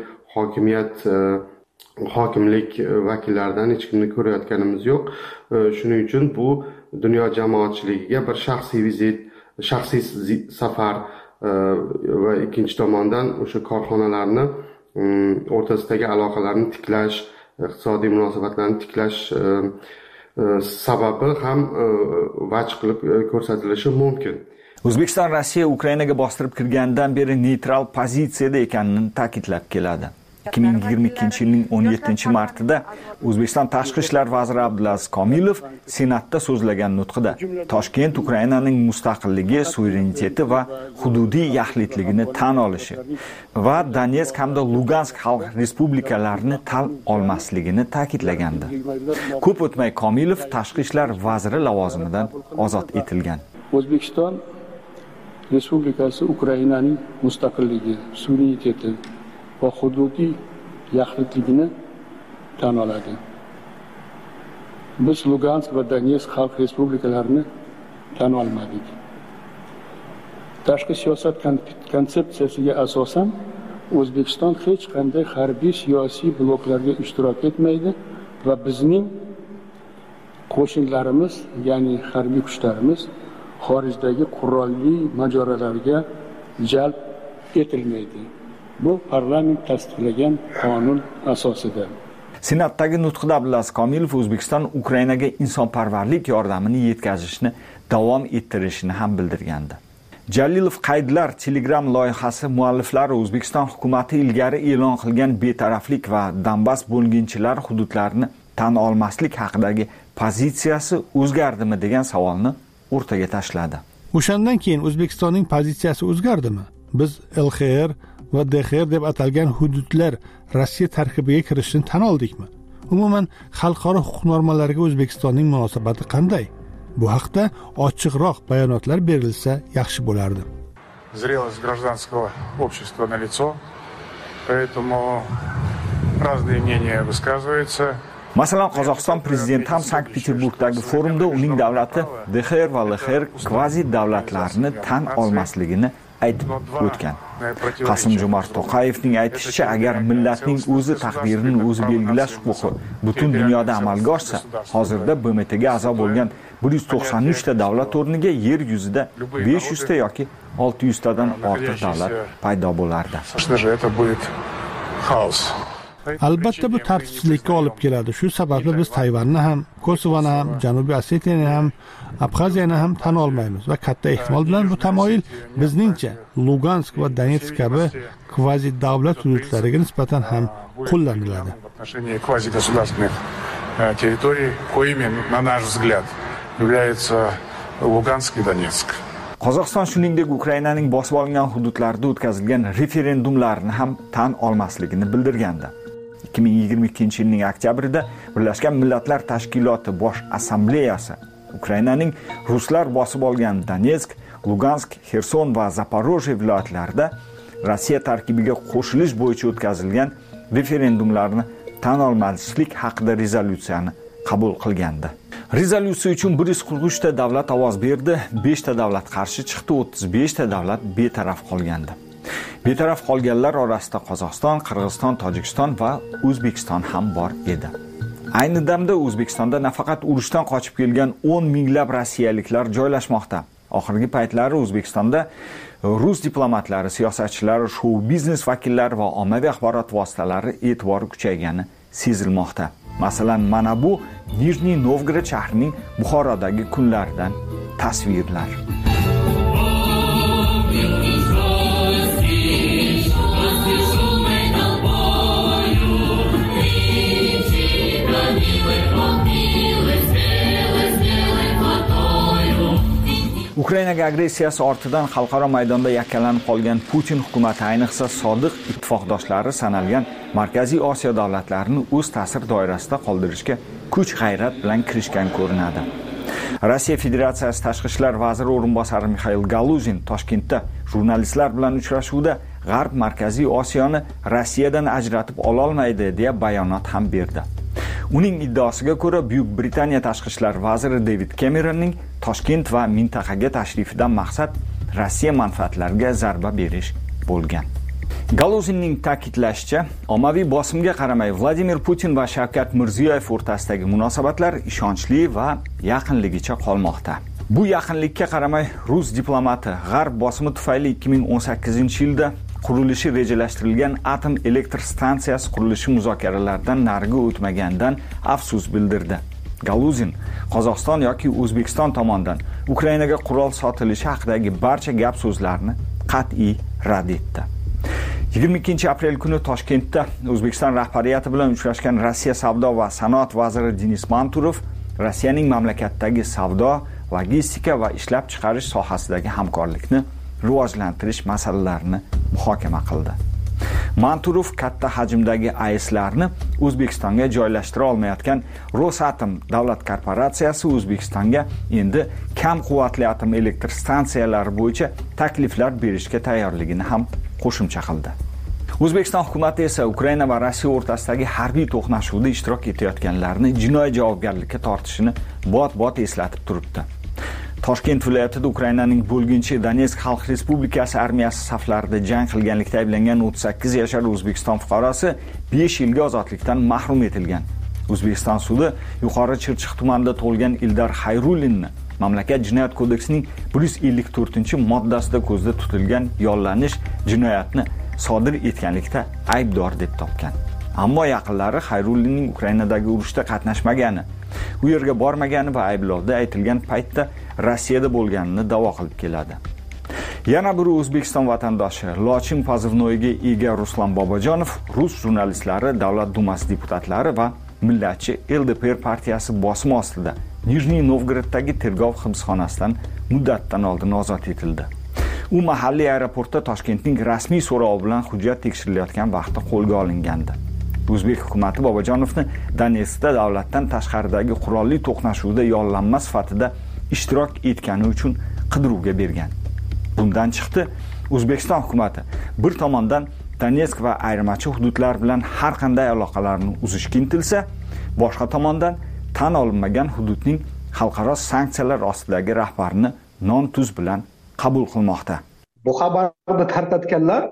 M: hokimlik vakillaridan hech kimni ko'rayotganimiz yo'q. Shuning uchun bu dunyo jamoatchiligiga bir shaxsiy vizit, shaxsiy safar va ikkinchi tomondan o'sha korxonalarni o'rtasidagi aloqalarni tiklash, iqtisodiy munosabatlarni tiklash sababi ham vaj qilib ko'rsatilishi mumkin.
K: O'zbekiston Rossiya Ukrainaga bostirib kirgandan beri neytral pozitsiyada ekanini ta'kidlab keladi. 2022-yilning 17-martida O'zbekiston Tashqi ishlar vaziri Abdulaziz Komilov Senatda so'zlagan nutqida Toshkent Ukrainaning mustaqilligi, suvereniteti va hududiy yaxlitligini tan olishi va Donetsk hamda Lugansk xalq respublikalarini tan olmasligini ta'kidlagandi. Ko'p o'tmay Komilov Tashqi ishlar vaziri lavozimidan ozod etilgan.
N: O'zbekiston Respublikasi Ukrainaning mustaqilligi, suvereniteti va hududiy yaxlitligini tan oladi. Biz Lugansk va Donetsk xalq respublikalarini tan olmadik. Tashqi siyosat konsepsiyasiga asosan O'zbekiston hech qanday harbiy siyosiy bloklarga ishtirok etmaydi va bizning qo'shinlarimiz, ya'ni harbiy kuchlarimiz xorijdagi qurolli mojarolarga jalb etilmaydi. Bu parlament tasdiqlagan qonun asosida.
K: Senatdagi nutqida Abdulaziz Komilov O'zbekiston Ukrainaga insonparvarlik yordamini yetkazishni davom ettirishini ham bildirgandi. Jalilov qaydlar Telegram loyihasi mualliflari O'zbekiston hukumatı ilgari e'lon qilgan betaraflik va Donbass bo'lginchilari hududlarini tan olmaslik haqidagi pozitsiyasi o'zgardimi degan savolni o'rtaga tashladi.
G: O'shandan keyin O'zbekistonning pozitsiyasi o'zgardimi? Biz LXR va DXR deb atalgan hududlar Rossiya tarkibiga kirishini tan oldikmi? Umuman xalqaro huquq normalariga O'zbekistonning munosabati qanday? Bu haqda ochiqroq bayonotlar berilsa yaxshi bo'lardi.
O: Зрелость гражданского общества налицо, поэтому разные мнения высказываются.
K: Masalan, Qozog'iston prezidenti ham Sankt-Peterburgdagi forumda uning davlati DXR va LXR kvazi davlatlarni tan olmasligini aytib o'tgan. Qasim-Jomart To'qayevning aytishicha, agar millatning o'zi taqdirini o'zi belgilash huquqi butun dunyoda amalga oshsa, hozirda BMTga a'zo bo'lgan 193 ta davlat o'rniga yer yuzida 500 ta yoki 600 tadan ortiq davlat paydo bo'lardi.
G: Albatta bu tartibsizlikka olib keladi. Shu sababli biz Tayvanni ham, Kosovoni ham, Janubiy Osetiyani ham, Abxaziyani ham tan olmaymiz va katta ehtimol bilan bu tamoyil bizningcha Lugansk va Donetsk kabi kvazi davlat hududlariga nisbatan ham qo'llaniladi.
O: Территории, коими, на наш взгляд, являются Луганск и Донецк.
K: Qozog'iston shuningdek Ukrainaning bosib olingan hududlarida o'tkazilgan referendumlarni ham tan olmasligini bildirgandi. 2022-yilning oktyabrida Birlashgan Millatlar Tashkiloti Bosh Assambleyasi Ukrainaning ruslar bosib olgan Donetsk, Lugansk, Xerson va Zaporojye viloyatlarida Rossiya tarkibiga qo'shilish bo'yicha o'tkazilgan referendumlarni tan olmaslik haqida rezolyutsiyani qabul qilgandi. Rezolyutsiya uchun 143 ta davlat ovoz berdi, 5 ta davlat qarshi chiqdi, 35 ta davlat betaraf qolgandi. Betaraf qolganlar orasida Qozog'iston, Qirg'iziston, Tojikiston va O'zbekiston ham bor edi. Ayni damda O'zbekistonda nafaqat urushdan qochib kelgan 10 minglab rossiyaliklar joylashmoqda. Oxirgi paytlari O'zbekistonda rus diplomatlari, siyosatchilari, shou-biznes vakillari va ommaviy axborot vositalari e'tibori kuchaygani sezilmoqda. Masalan, mana bu Nijniy Novgorod shahrining Buxorodagi kunlaridan tasvirlar. Ukrainaga agressiyasi ortidan xalqaro maydonda yakkalanib qolgan Putin hukumati ayniqsa sodiq ittifoqdoshlari sanalgan Markaziy Osiyo davlatlarini o'z ta'sir doirasida qoldirishga kuch-g'ayrat bilan kirishgan ko'rinadi. Rossiya Federatsiyasi Tashqi ishlar vaziri o'rinbosari Mixail Galuzin Toshkentda jurnalistlar bilan uchrashuvda G'arb Markaziy Osiyoni Rossiyadan ajratib ola olmaydi deya bayonot ham berdi. Uning iddaosiga ko'ra Buyuk Britaniya tashqi ishlar vaziri David Cameronning Toshkent va mintaqaga tashrifidan maqsad Rossiya manfaatlariga zarba berish bo'lgan. Galuzinning ta'kidlashicha, ommaviy bosimga qaramay Vladimir Putin va Shavkat Mirziyoyev o'rtasidagi munosabatlar ishonchli va yaqinligicha qolmoqda. Bu yaqinlikka qaramay rus diplomati G'arb bosimi tufayli 2018-yilda qurilishi rejalashtirilgan atom elektr stansiyasi qurilishi muzokaralaridan nariga o'tmagandan afsus bildirdi. Galuzin Qozog'iston yoki O'zbekiston tomonidan Ukrainaga qurol sotilishi haqidagi barcha gap so'zlarni qat'iy rad etdi. 22 aprel kuni Toshkentda O'zbekiston rahbariyati bilan uchrashgan Rossiya savdo va sanoat vaziri Denis Manturov Rossiyaning mamlakatdagi savdo, logistika va ishlab chiqarish sohasidagi hamkorlikni rivojlantirish masalalarini muhokama qildi. Manturov katta hajmdagi AESlarni O'zbekistonga joylashtira olmayotgan Rosatom davlat korporatsiyasi O'zbekistonga endi kam quvvatli atom elektr stansiyalari bo'yicha takliflar berishga tayyorligini ham qo'shimcha qildi. O'zbekiston hukumati esa Ukraina va Rossiya o'rtasidagi harbiy to'qnashuvda ishtirok etayotganlarni jinoiy javobgarlikka tortishini bot-bot eslatib turibdi. Toshkent viloyatida Ukrainaning bo'lginchi Donetsk Xalq Respublikasi armiyasi saflarida jang qilganlikda ayblangan 38 yashar O'zbekiston fuqarosi 5 yilga ozodlikdan mahrum etilgan. O'zbekiston sudi Yuqori Chirchiq tumanida tug'ilgan Ildar Xayrullinni mamlakat jinoyat kodeksining 154-moddasida ko'zda tutilgan yollanish jinoyatni sodir etganlikda aybdor deb topgan. Ammo yaqinlari Xayrullinning Ukrainadagi urushda qatnashmagani, u yerga bormagani va ayblovda aytilgan paytda Rossiyada bo'lganini da'vo qilib keladi. Yana bir O'zbekiston vatandoshi Lochin pozivnoyiga ega Ruslan Bobojonov rus jurnalistlari, Davlat dumasi deputatlari va millatchi LDPR partiyasi bosimi ostida Nijniy Novgoroddagi tergov hibsxonasidan muddatdan oldin ozod etildi. U mahalliy aeroportda Toshkentning rasmiy so'rovi bilan hujjat tekshirilayotgan vaqtda qo'lga olingandi. O'zbek hukumati Bobojonovni Donetskda davlatdan tashqaridagi qurolli to'qnashuvda yollanma sifatida ishtirok etgani uchun qidiruvga bergan. Bundan chiqdi, O'zbekiston hukumati bir tomondan Donetsk va ayirmachi hududlar bilan har qanday aloqalarni uzishga intilsa, boshqa tomondan tan olinmagan hududning xalqaro sanksiyalar ostidagi rahbarini non-tuz bilan qabul qilmoqda.
P: Bu xabarni tarqatganlar,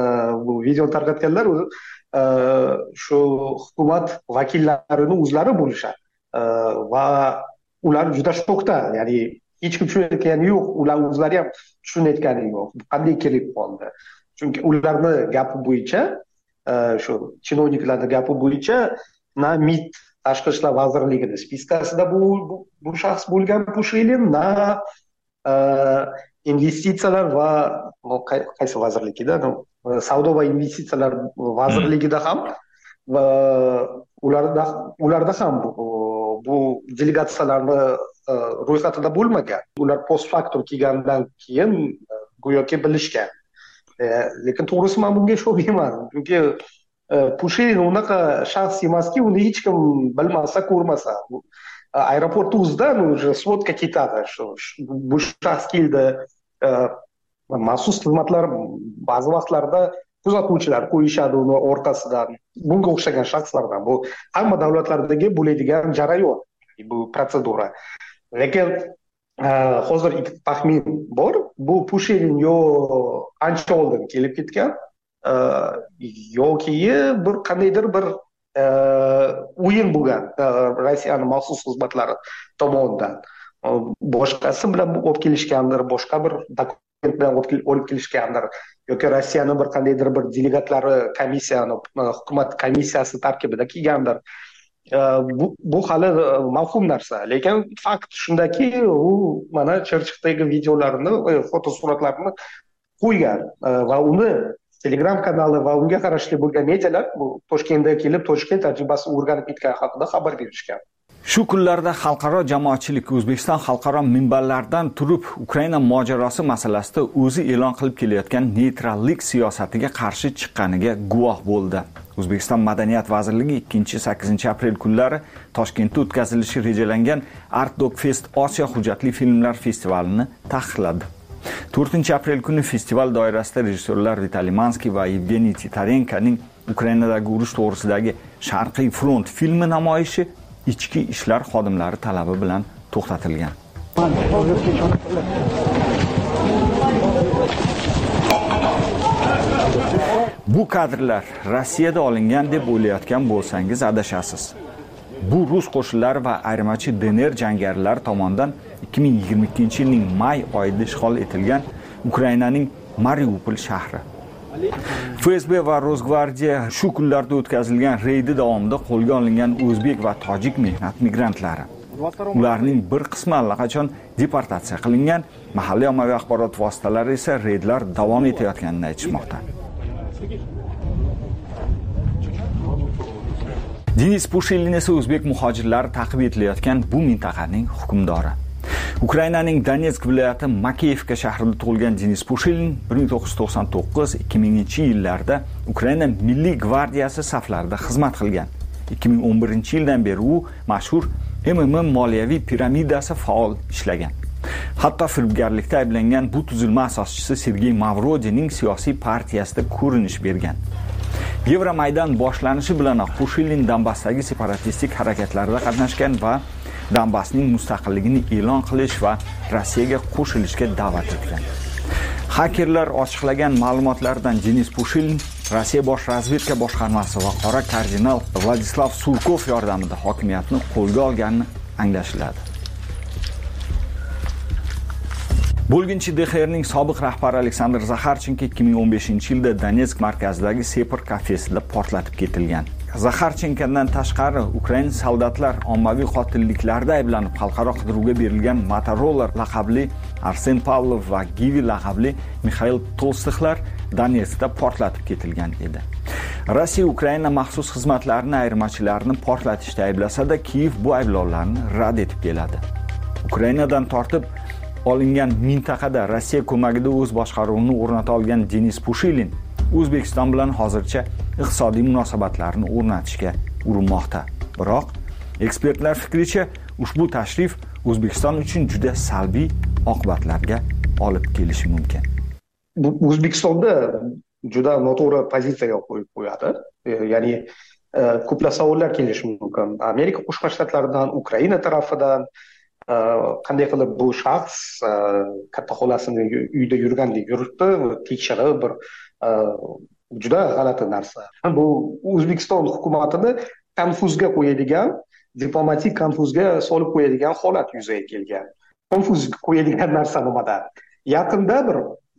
P: bu video tarqatganlar shu hukumat vakillarini o'zlari bo'lishadi va ular juda shokda, ya'ni hech kim tushunayotgani yo'q, ular o'zlari ham tushunayotgani yo'q. Qanday kelib qoldi? Chunki ularni gapi bo'yicha, shu chinovniklarning gapi bo'yicha na MIT Tashqi ishlar vazirligining spiskasida bu shaxs bo'lgan Pushilin, na investitsiyalar va qaysi vazirlik edi? Savdo va investitsiyalar vazirligida ham va ularda ham bu delegatsiyalarni ro'yxatida bo'lmagan. Ular post factum kelgandan keyin go'yoki bilishgan. Lekin to'g'risi men bunga ishonmayman. Chunki Pushilin unaqa shaxs emaski, uni hech kim bilmasa, ko'rmasa. Aeroportda o'zidan уже svodka ketadi. Bu shaxs keldi, maxsus xizmatlar ba'zi vaqtlarda kuzatuvchilar qo'yishadi uni orqasidan. Bunga o'xshagan shaxslardan bu hamma davlatlardagi bo'ladigan jarayon, bu protsedura. Lekin hozir ikkita taxmin bor. Bu Pushilin yo ancha oldin kelib ketgan yoki bir qandaydir bir o'yin bo'lgan Rossiyaning maxsus xizmatlari tomonidan. Boshqasi bilan olib kelishgandir, boshqa bir dokument bilan olib kelishgandir yoki Rossiyaning bir qandaydir bir delegatlari komissiyani, hukumat komissiyasi tarkibida kelgandir. Bu hali mavhum narsa. Lekin fakt shundaki, u mana Chirchiqdagi videolarini, fotosuratlarini qo'ygan va uni Telegram kanali va unga qarashli bo'lgan medialar Toshkentga kelib, Toshkent tajribasini o'rganib ketgani haqida xabar berishgan.
K: Shu kunlarda xalqaro jamoatchilik O'zbekiston xalqaro minbarlaridan turib Ukraina mojarosi masalasida o'zi e'lon qilib kelayotgan neytrallik siyosatiga qarshi chiqqaniga guvoh bo'ldi. O'zbekiston Madaniyat vazirligi 2-8 aprel kunlari Toshkentda o'tkazilishi rejalangan Art Dog Fest Osiyo hujjatli filmlar festivalini taqiqladi. 4 aprel kuni festival doirasida rejissyorlar Vitaliy Mansky va Yevgeniy Titarenkoning Ukrainadagi urush to'g'risidagi Sharqiy front filmi namoyishi ichki ishlar xodimlari talabi bilan to'xtatilgan. Bu kadrlar Rossiyada olingan deb o'ylayotgan bo'lsangiz adashasiz. Bu rus qo'shinlari va ayirmachi DNR jangarilari tomonidan 2022-yilning may oyida ishg'ol etilgan Ukrainaning Mariupol shahri. FSB va Rosgvardiya shu kunlarda o'tkazilgan reydi davomida qo'lga olingan o'zbek va tojik mehnat migrantlari. Ularning bir qismi allaqachon deportatsiya qilingan, mahalliy ommaviy axborot vositalari esa reydlar davom etayotganini aytishmoqda. Denis Pushilin esa o'zbek muhojirlari ta'qib etilayotgan bu mintaqaning hukmdori. Ukrainaning Donetsk viloyati Makeyevka shahrida tug'ilgan Denis Pushilin 1999-2000-yillarda Ukraina Milliy gvardiyasi saflarida xizmat qilgan. 2011-yildan beri u mashhur MMM moliyaviy piramidasi faol ishlagan. Hatto firibgarlikda ayblangan bu tuzilma asoschisi Sergey Mavrodining siyosiy partiyasida ko'rinish bergan. Yevromaydan boshlanishi bilanoq Pushilin Donbassdagi separatistik harakatlarda qatnashgan va Donbassning mustaqilligini e'lon qilish va Rossiyaga qo'shilishga da'vat etgan. Hakerlar ochiqlagan ma'lumotlardan Denis Pushilin Rossiya bosh razvedka boshqarmasi va qora kardinal Vladislav Surkov yordamida hokimiyatni qo'lga olganini anglashiladi. Bo'lginchi DXRning sobiq rahbari Aleksandr Zakharchenko 2015-yilda Donetsk markazidagi Separ kafesida portlatib ketilgan. Zakharchenkodan tashqari Ukraina soldatlar ommaviy qotilliklarda ayblanib xalqaro qidiruvga berilgan Motorola laqabli Arsen Pavlov va Givi laqabli Mikhail Tolstoylar Donetskda portlatib ketilgan edi. Rossiya Ukraina maxsus xizmatlarini ayirmachilarini portlatishda ayblasa-da, Kiyev bu ayblovlarni rad etib keladi. Ukrainadan tortib olingan mintaqada Rossiya ko'magida o'z boshqaruvini o'rnata olgan Denis Pushilin O'zbekiston bilan hozircha iqtisodiy munosabatlarni o'rnatishga urinmoqda. Biroq ekspertlar fikricha, ushbu tashrif O'zbekiston uchun juda salbiy oqibatlarga olib kelishi mumkin.
P: O'zbekistonda juda noto'g'ri pozitsiyaga qo'yib qo'yadi. Ya'ni ko'plab savollar kelishi mumkin. Amerika Qo'shma Shtatlaridan, Ukraina tarafidan qanday qilib bu shaxs katta xolasini uyda yurgandek yuribdi, tekshirib bir juda g'alati narsa. Bu O'zbekiston hukumatini konfuzga qo'yadigan, diplomatik konfuzga solib qo'yadigan holat yuzaga kelgan. Konfuz qo'yadigan narsa nimada? Yaqinda bir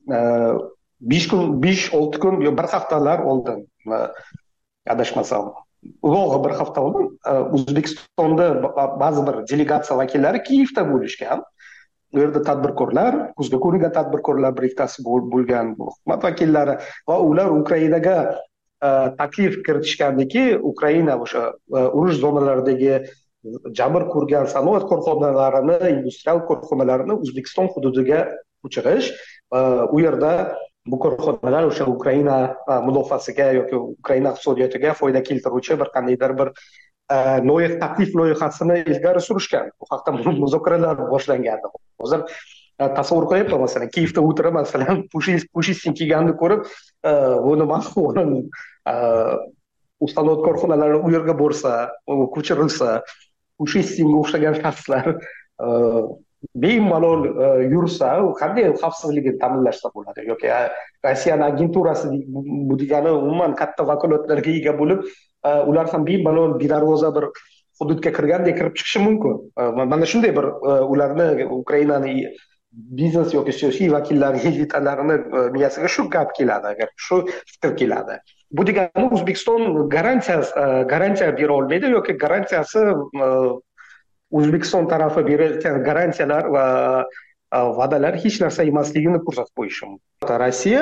P: 5-6 kun, bir haftalar oldin, adashmasam, uzoq bir hafta oldin O'zbekistonda ba'zi bir delegatsiya vakillari Kiyevda bo'lishgan. Bu yerda tadbirkorlar, ko'zga ko'ringan tadbirkorlar birliktasi bo'lgan hukumat vakillari va ular Ukrainaga taklif kiritishgandiki, Ukraina o'sha urush zonalaridagi jabr ko'rgan sanoat korxonalarini, industrial korxonalarini O'zbekiston hududiga ko'chirish, u yerda bu korxonalar o'sha Ukraina mudofaasiga yoki Ukraina iqtisodiyotiga foyda keltiruvchi bir qandaydir bir taklif loyihasini ilgari surishgan. Bu haqda muzokaralar boshlangandi. Hozir tasavvur qilyapman, masalan Kiyevda o'tirib masalan Pushkin kiyganini ko'rib bu nima ustanovod korxonalari u yerga borsa, ko'chirilsa, Pushkinga o'xshagan shaxslar bemalol yursa, qanday xavfsizligini ta'minlashsa bo'ladi? Yoki Rossiyaning agenturasi bu degani umuman katta vakolatlarga ega bo'lib, ular ham bemalol bedarvoza bir hududga kirgandek kirib chiqishi mumkin. Mana shunday bir ularni Ukrainaning biznes yoki siyosiy vakillari, elitalarini miyasiga shu gap keladi, agar shu fikr keladi. Bu degani O'zbekiston garantiya bera olmaydi yoki garantiyasi O'zbekiston tarafi berayotgan garantiyalar va va'dalar hech narsa emasligini ko'rsatib qo'yishi mumkin. Rossiya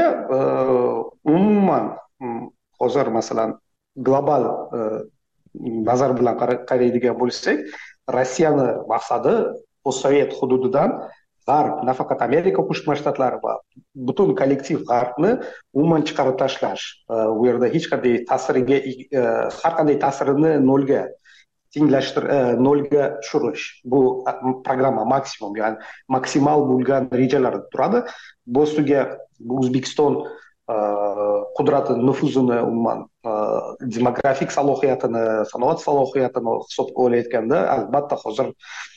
P: umuman hozir masalan global nazar bilan qaraydigan bo'lsak, Rossiyani maqsadi postsovet hududidan G'arb, nafaqat Amerika Qo'shma Shtatlari va butun kollektiv G'arbni umuman chiqarib tashlash. U yerda hech qanday ta'siriga, har qanday ta'sirini nolga tushirish. Bu programma maksimum, ya'ni maksimal bo'lgan rejalar turadi. Bu ustiga O'zbekiston qudratini, nufuzini, umuman demografik salohiyatini, sanoat salohiyatini hisobga olayotganda, albatta hozir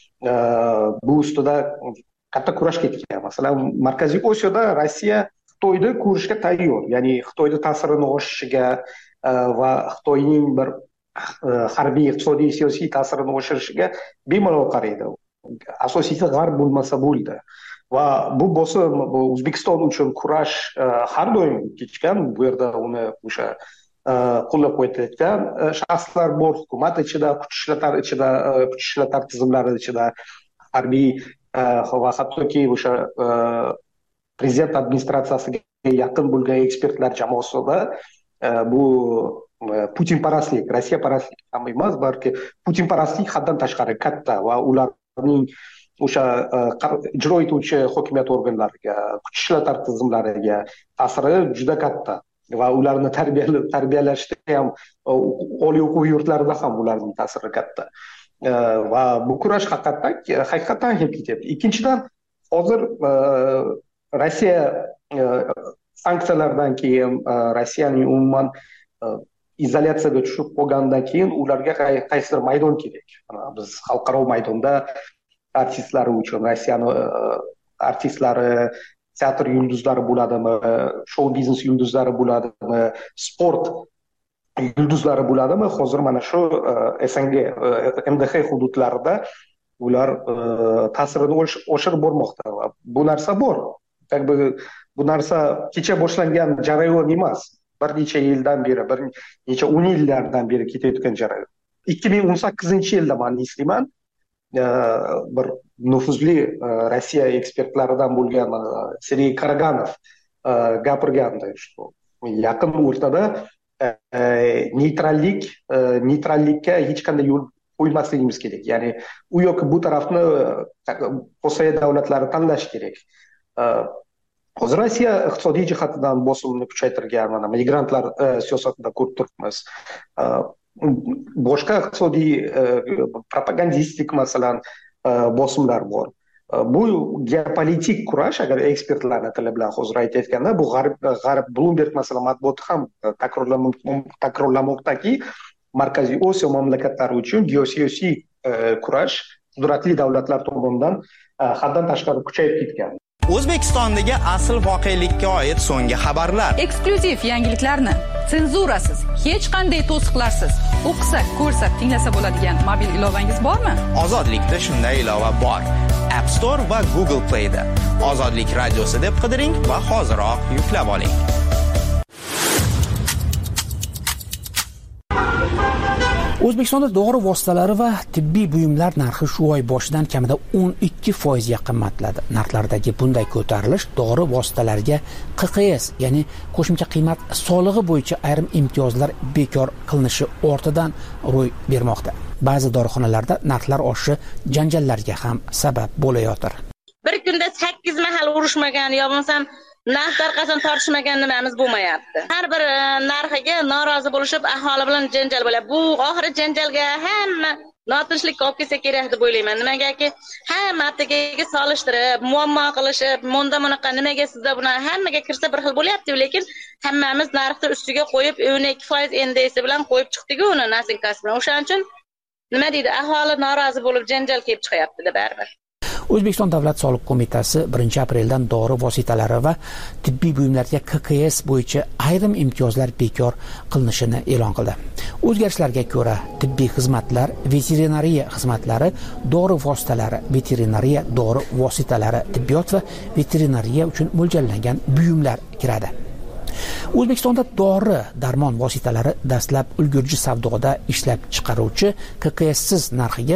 P: bu ustida katta kurash ketgan. Masalan, Markaziy Osiyoda Rossiya Xitoyni ko'rishga tayyor. Ya'ni Xitoyning ta'sirini oshishiga va Xitoyning bir harbiy, iqtisodiy, siyosiy ta'sirini oshirishiga bemalol qaraydi. Asosiysi G'arb bo'lmasa bo'ldi. Va bu bosim O'zbekiston uchun kurash har doim kechgan. Bu yerda uni o'sha qo'llab qo'yayotgan shaxslar bor, hukumat ichida, kuch ishlar tizimlari ichida, harbiy va hattoki o'sha prezident administratsiyasiga yaqin bo'lgan ekspertlar jamoasida bu Putinparastlik, Rossiyaparastlik ham emas, balki Putinparastlik haddan tashqari katta va ularning o'sha ijro etuvchi hokimiyat organlariga, kuch ishlar tizimlariga ta'siri juda katta va ularni tarbiyalashda ham, oliy o'quv yurtlarida ham ularning ta'siri katta. Va bu kurash haqiqatan ham ketyapti. Ikkinchidan, hozir Rossiya sanksiyalardan keyin, Rossiyaning umuman izolyatsiyaga tushib qolgandan keyin ularga qaysidir maydon kerak. Biz xalqaro maydonda artistlari uchun, Rossiyaning artistlari, teatr yulduzlari bo'ladimi, shou biznes yulduzlari bo'ladimi, sport yulduzlari bo'ladimi, hozir mana shu SNG, MDH hududlarida ular ta'sirini oshirib bormoqda. Bu narsa bor. Bu narsa kecha boshlangan jarayon emas. Bir necha yildan beri, bir necha 10 yillardan beri ketayotgan jarayon. 2018-yilda men eslayman, bir nufuzli Rossiya ekspertlaridan bo'lgan Sergey Karaganov gapirgandi, yaqin o'rtada neytrallikka hech qanday yo'l qo'ymasligimiz kerak. Ya'ni u yoki bu tarafni postsovet davlatlari tanlash kerak. Hozir Rossiya iqtisodiy jihatdan bosimni kuchaytirgan, mana migrantlar siyosatida ko'rib turibmiz. Boshqa iqtisodiy propagandistik masalan bosimlar bor. Bu geopolitik kurash, agar ekspertlarning tili bilan hozir aytayotganda, bu G'arb Bloomberg masalan matbuoti ham takrorlamoqdaki, Markaziy Osiyo mamlakatlari uchun geosiyosiy kurash qudratli davlatlar tomonidan haddan tashqari kuchayib ketgan.
Q: O'zbekistondagi asl voqelikka oid so'nggi xabarlar,
C: eksklyuziv yangiliklarni senzurasiz, hech qanday to'siqlarsiz o'qisak, ko'rsak, tinglasa bo'ladigan mobil ilovangiz bormi?
Q: Ozodlikda shunday ilova bor. App Store va Google Play'da Ozodlik radiosi deb qidiring va hoziroq yuklab oling.
R: O'zbekistonda dori vositalari va tibbiy buyumlar narxi shu oy boshidan kamida 12% qimmatladi. Narxlardagi bunday ko'tarilish dori vositalariga QQS, ya'ni qo'shimcha qiymat solig'i bo'yicha ayrim imtiyozlar bekor qilinishi ortidan ro'y bermoqda. Ba'zi dorixonalarda narxlar oshishi janjallarga ham sabab bo'layotir.
S: Bir kunda 8 mahal urushmagan yo bo'lmasam narx tarqasan tortishmagan nimamiz bo'lmayapti. Har bir narxiga norozi bo'lishib, aholi bilan janjal bo'lyapti. Bu oxiri janjalga hamma notinchlikka olib kelsa kerak deb o'ylayman. Nimagaki, hamma aptekaga solishtirib, muammo qilishib, bunda bunaqa nimaga sizda buni hammaga kirsa bir xil bo'lyapti, lekin hammamiz narxni ustiga qo'yib 12% endesi bilan qo'yib chiqdik uni nasinkasi bilan. O'shaning uchun nima deydi, aholi norozi bo'lib janjal kelib chiqyapti-da baribir.
R: O'zbekiston Davlat soliq qo'mitasi 1-apreldan dori vositalari va tibbiy buyumlarga KKS bo'yicha ayrim imtiyozlar bekor qilinishini e'lon qildi. O'zgarishlarga ko'ra, tibbiy xizmatlar, veterinariya xizmatlari, dori vositalari, veterinariya dori vositalari, tibbiyot va veterinariya uchun mo'ljallangan buyumlar kiradi. O'zbekistonda dori darmon vositalari dastlab ulgurji savdoda ishlab chiqaruvchi KKSsiz narxiga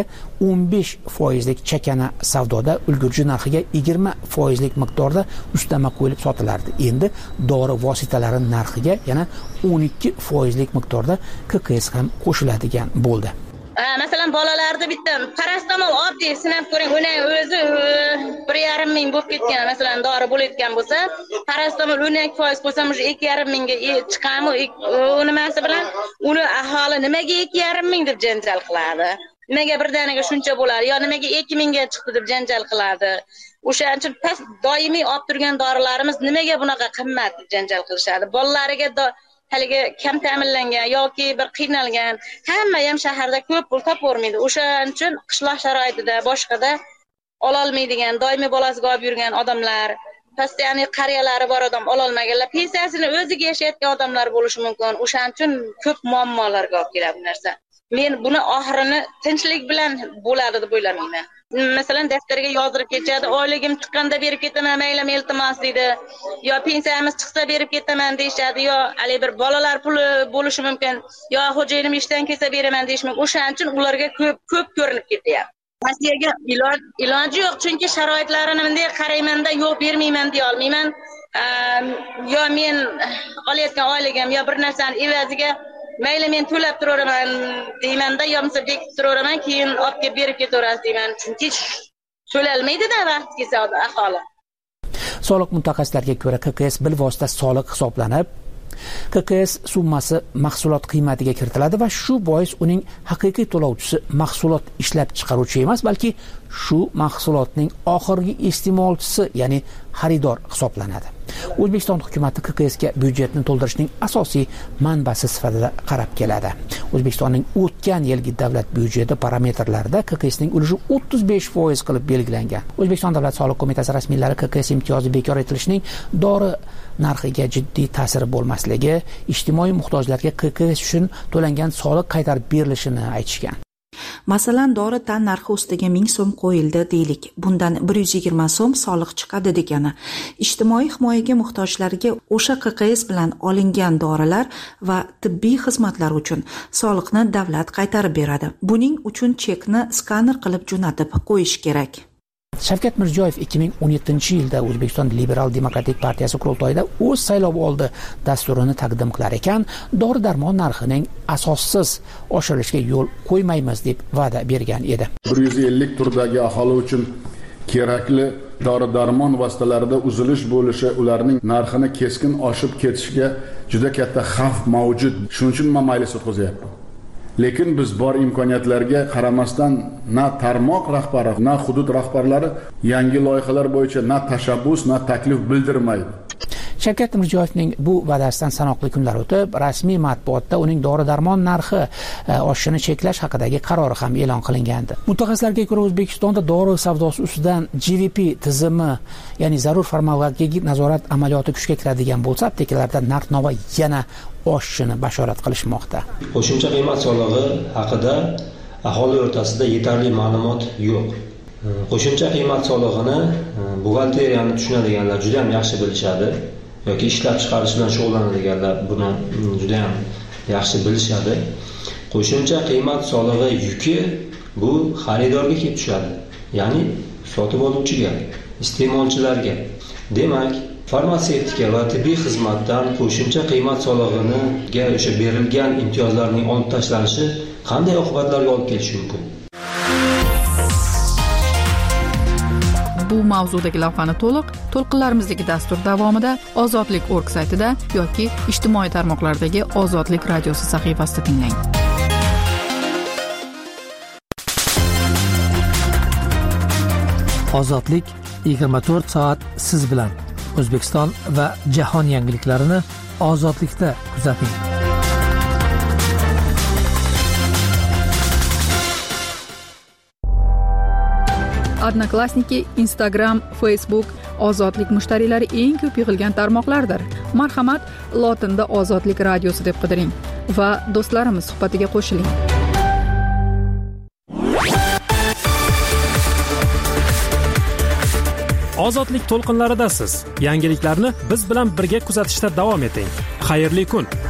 R: 15% chakana savdoda ulgurji narxiga 20% miqdorda ustama qo'yilib sotilardi. Endi dori vositalari narxiga yana 12% miqdorda KKS ham qo'shiladigan bo'ldi.
S: Masalan, bolalarda bitta parastamol oddiy sinab ko'ring, uni o'zi 1,5 ming bo'lib ketgan, masalan, dori bo'layotgan bo'lsa, parastamol 12% qo'ysam, 2,5 mingga chiqami, u nimasi bilan uni aholi nimaga 2,5 ming deb janjal qiladi. Nimaga birdaniga shuncha bo'ladi, yo nimaga 2 mingga chiqdi deb janjal qiladi. O'shaning uchun past doimiy olib turgan dorilarimiz nimaga bunaqa qimmat deb janjal qilishadi. Bolalariga haligi kam ta'minlangan yoki bir qiynalgan, hamma ham shaharda ko'p pul topavermaydi. O'shaning uchun qishloq sharoitida boshqada ola olmaydigan, doimiy bolasiga olib yurgan odamlar, postoyanniy qariyalari bor odam ola olmaganlar, pensiyasini o'ziga yashayotgan odamlar bo'lishi mumkin. O'shaning uchun ko'p muammolarga olib keladi bu narsa. Men buni oxirini tinchlik bilan bo'ladi deb o'ylamayman. Masalan, daftarga yozdirib ketadi, oyligim chiqqanda berib ketaman, mayli iltimos deydi. Yo pensiyamiz chiqsa berib ketaman deyshadi, yo hali bir bolalar puli bo'lishi mumkin, yo xo'jayinim ishdan kelsa beraman deyish mumkin. O'shaning uchun ularga ko'p ko'rinib ketyapti. Rossiyaga iloji yo'q, chunki sharoitlarini bunday qaraymanda yo'q bermayman deya olmayman. Yo men olayotgan oyligim yo bir narsani evaziga mayli men to'lab turaman deymanda, yo bo'lmasa bekitib turaman, keyin olib kelib berib ketaverasiz deyman. Chunki to'lalmaydi-da vaqt kelsa aholi.
R: Soliq mutaxassislariga ko'ra, KKS bilvosita soliq hisoblanib, KKS summasi mahsulot qiymatiga kiritiladi va shu bois uning haqiqiy to'lovchisi mahsulot ishlab chiqaruvchi emas, balki shu mahsulotning oxirgi iste'molchisi, ya'ni xaridor hisoblanadi. O'zbekiston hukumatı KKSga byudjetni to'ldirishning asosiy manbasi sifatida qarab keladi. O'zbekistonning o'tgan yilgi davlat byudjeti parametrlarida KKSning ulushi 35% qilib belgilangan. O'zbekiston Davlat soliq qo'mitasi rasmiylari KKS imtiyozi bekor etilishining dori narxiga jiddiy ta'siri bo'lmasligi, ijtimoiy muhtojlarga KKS uchun to'langan soliq qaytarib berilishini aytishgan.
E: Masalan, dori tan narxi ustiga 1000 so'm qo'yildi deylik. Bundan 120 so'm soliq chiqadi degani. Ijtimoiy himoyaga muhtojlarga o'sha KKS bilan olingan dorilar va tibbiy xizmatlar uchun soliqni davlat qaytarib beradi. Buning uchun chekni skaner qilib jo'natib qo'yish kerak.
R: Shavkat Mirziyoyev 2017-yilda O'zbekiston Liberal Demokratik partiyasi qurultoyida o'z saylovoldi dasturini taqdim qilar ekan, dori-darmon narxining asossiz oshirilishiga yo'l qo'ymaymiz deb va'da bergan edi.
T: 150 turdagi aholi uchun kerakli dori-darmon vositalarida uzilish bo'lishi ularning narxini keskin oshib ketishiga juda katta xavf mavjud. Shuning uchun men maylis o'tkazyapman. Lekin biz bor imkoniyatlarga qaramasdan na tarmoq rahbari, na hudud rahbarlari yangi loyihalar bo'yicha na tashabbus, na taklif bildirmaydi.
R: Shavkat Mirziyoyevning bu va'dasidan sanoqli kunlar o'tib, rasmiy matbuotda uning dori-darmon narxi oshishini cheklash haqidagi qarori ham e'lon qilingandi. Mutaxassislarga ko'ra, O'zbekistonda dori savdosi ustidan GVP tizimi, ya'ni zarur farmakologik nazorat amaliyoti kuchga kiradigan bo'lsa, aptekalarda narx-navo yana oshishini bashorat qilishmoqda.
U: Qo'shimcha qiymat solig'i haqida aholi o'rtasida yetarli ma'lumot yo'q. Qo'shimcha qiymat solig'ini buxgalteriyani tushunadiganlar juda ham yaxshi bilishadi, yoki ishlab chiqarish bilan shug'ullanadiganlar buni juda ham yaxshi bilishadi. Qo'shimcha qiymat solig'i yuki bu xaridorga kelib tushadi, ya'ni sotib oluvchiga, iste'molchilarga. Demak, farmatsevtika va tibbiy xizmatdan qo'shimcha qiymat solig'iga o'sha berilgan imtiyozlarning olib tashlanishi qanday oqibatlarga olib kelishi mumkin?
C: Bu mavzudagi lavhani to'lqinlarimizdagi dastur davomida Ozodlik.org saytida yoki ijtimoiy tarmoqlardagi Ozodlik radiosi sahifasida tinglang.
A: Ozodlik 24 soat siz bilan. O'zbekiston va jahon yangiliklarini ozodlikda kuzating.
C: Odnoklassniki, Instagram, Facebook ozodlik mushtariylari eng ko'p yig'ilgan tarmoqlardir. Marhamat, lotinda Ozodlik radiosi deb qidiring va do'stlarimiz suhbatiga qo'shiling.
D: Ozodlik to'lqinlaridasiz. Yangiliklarni biz bilan birga kuzatishda davom eting. Xayrli kun.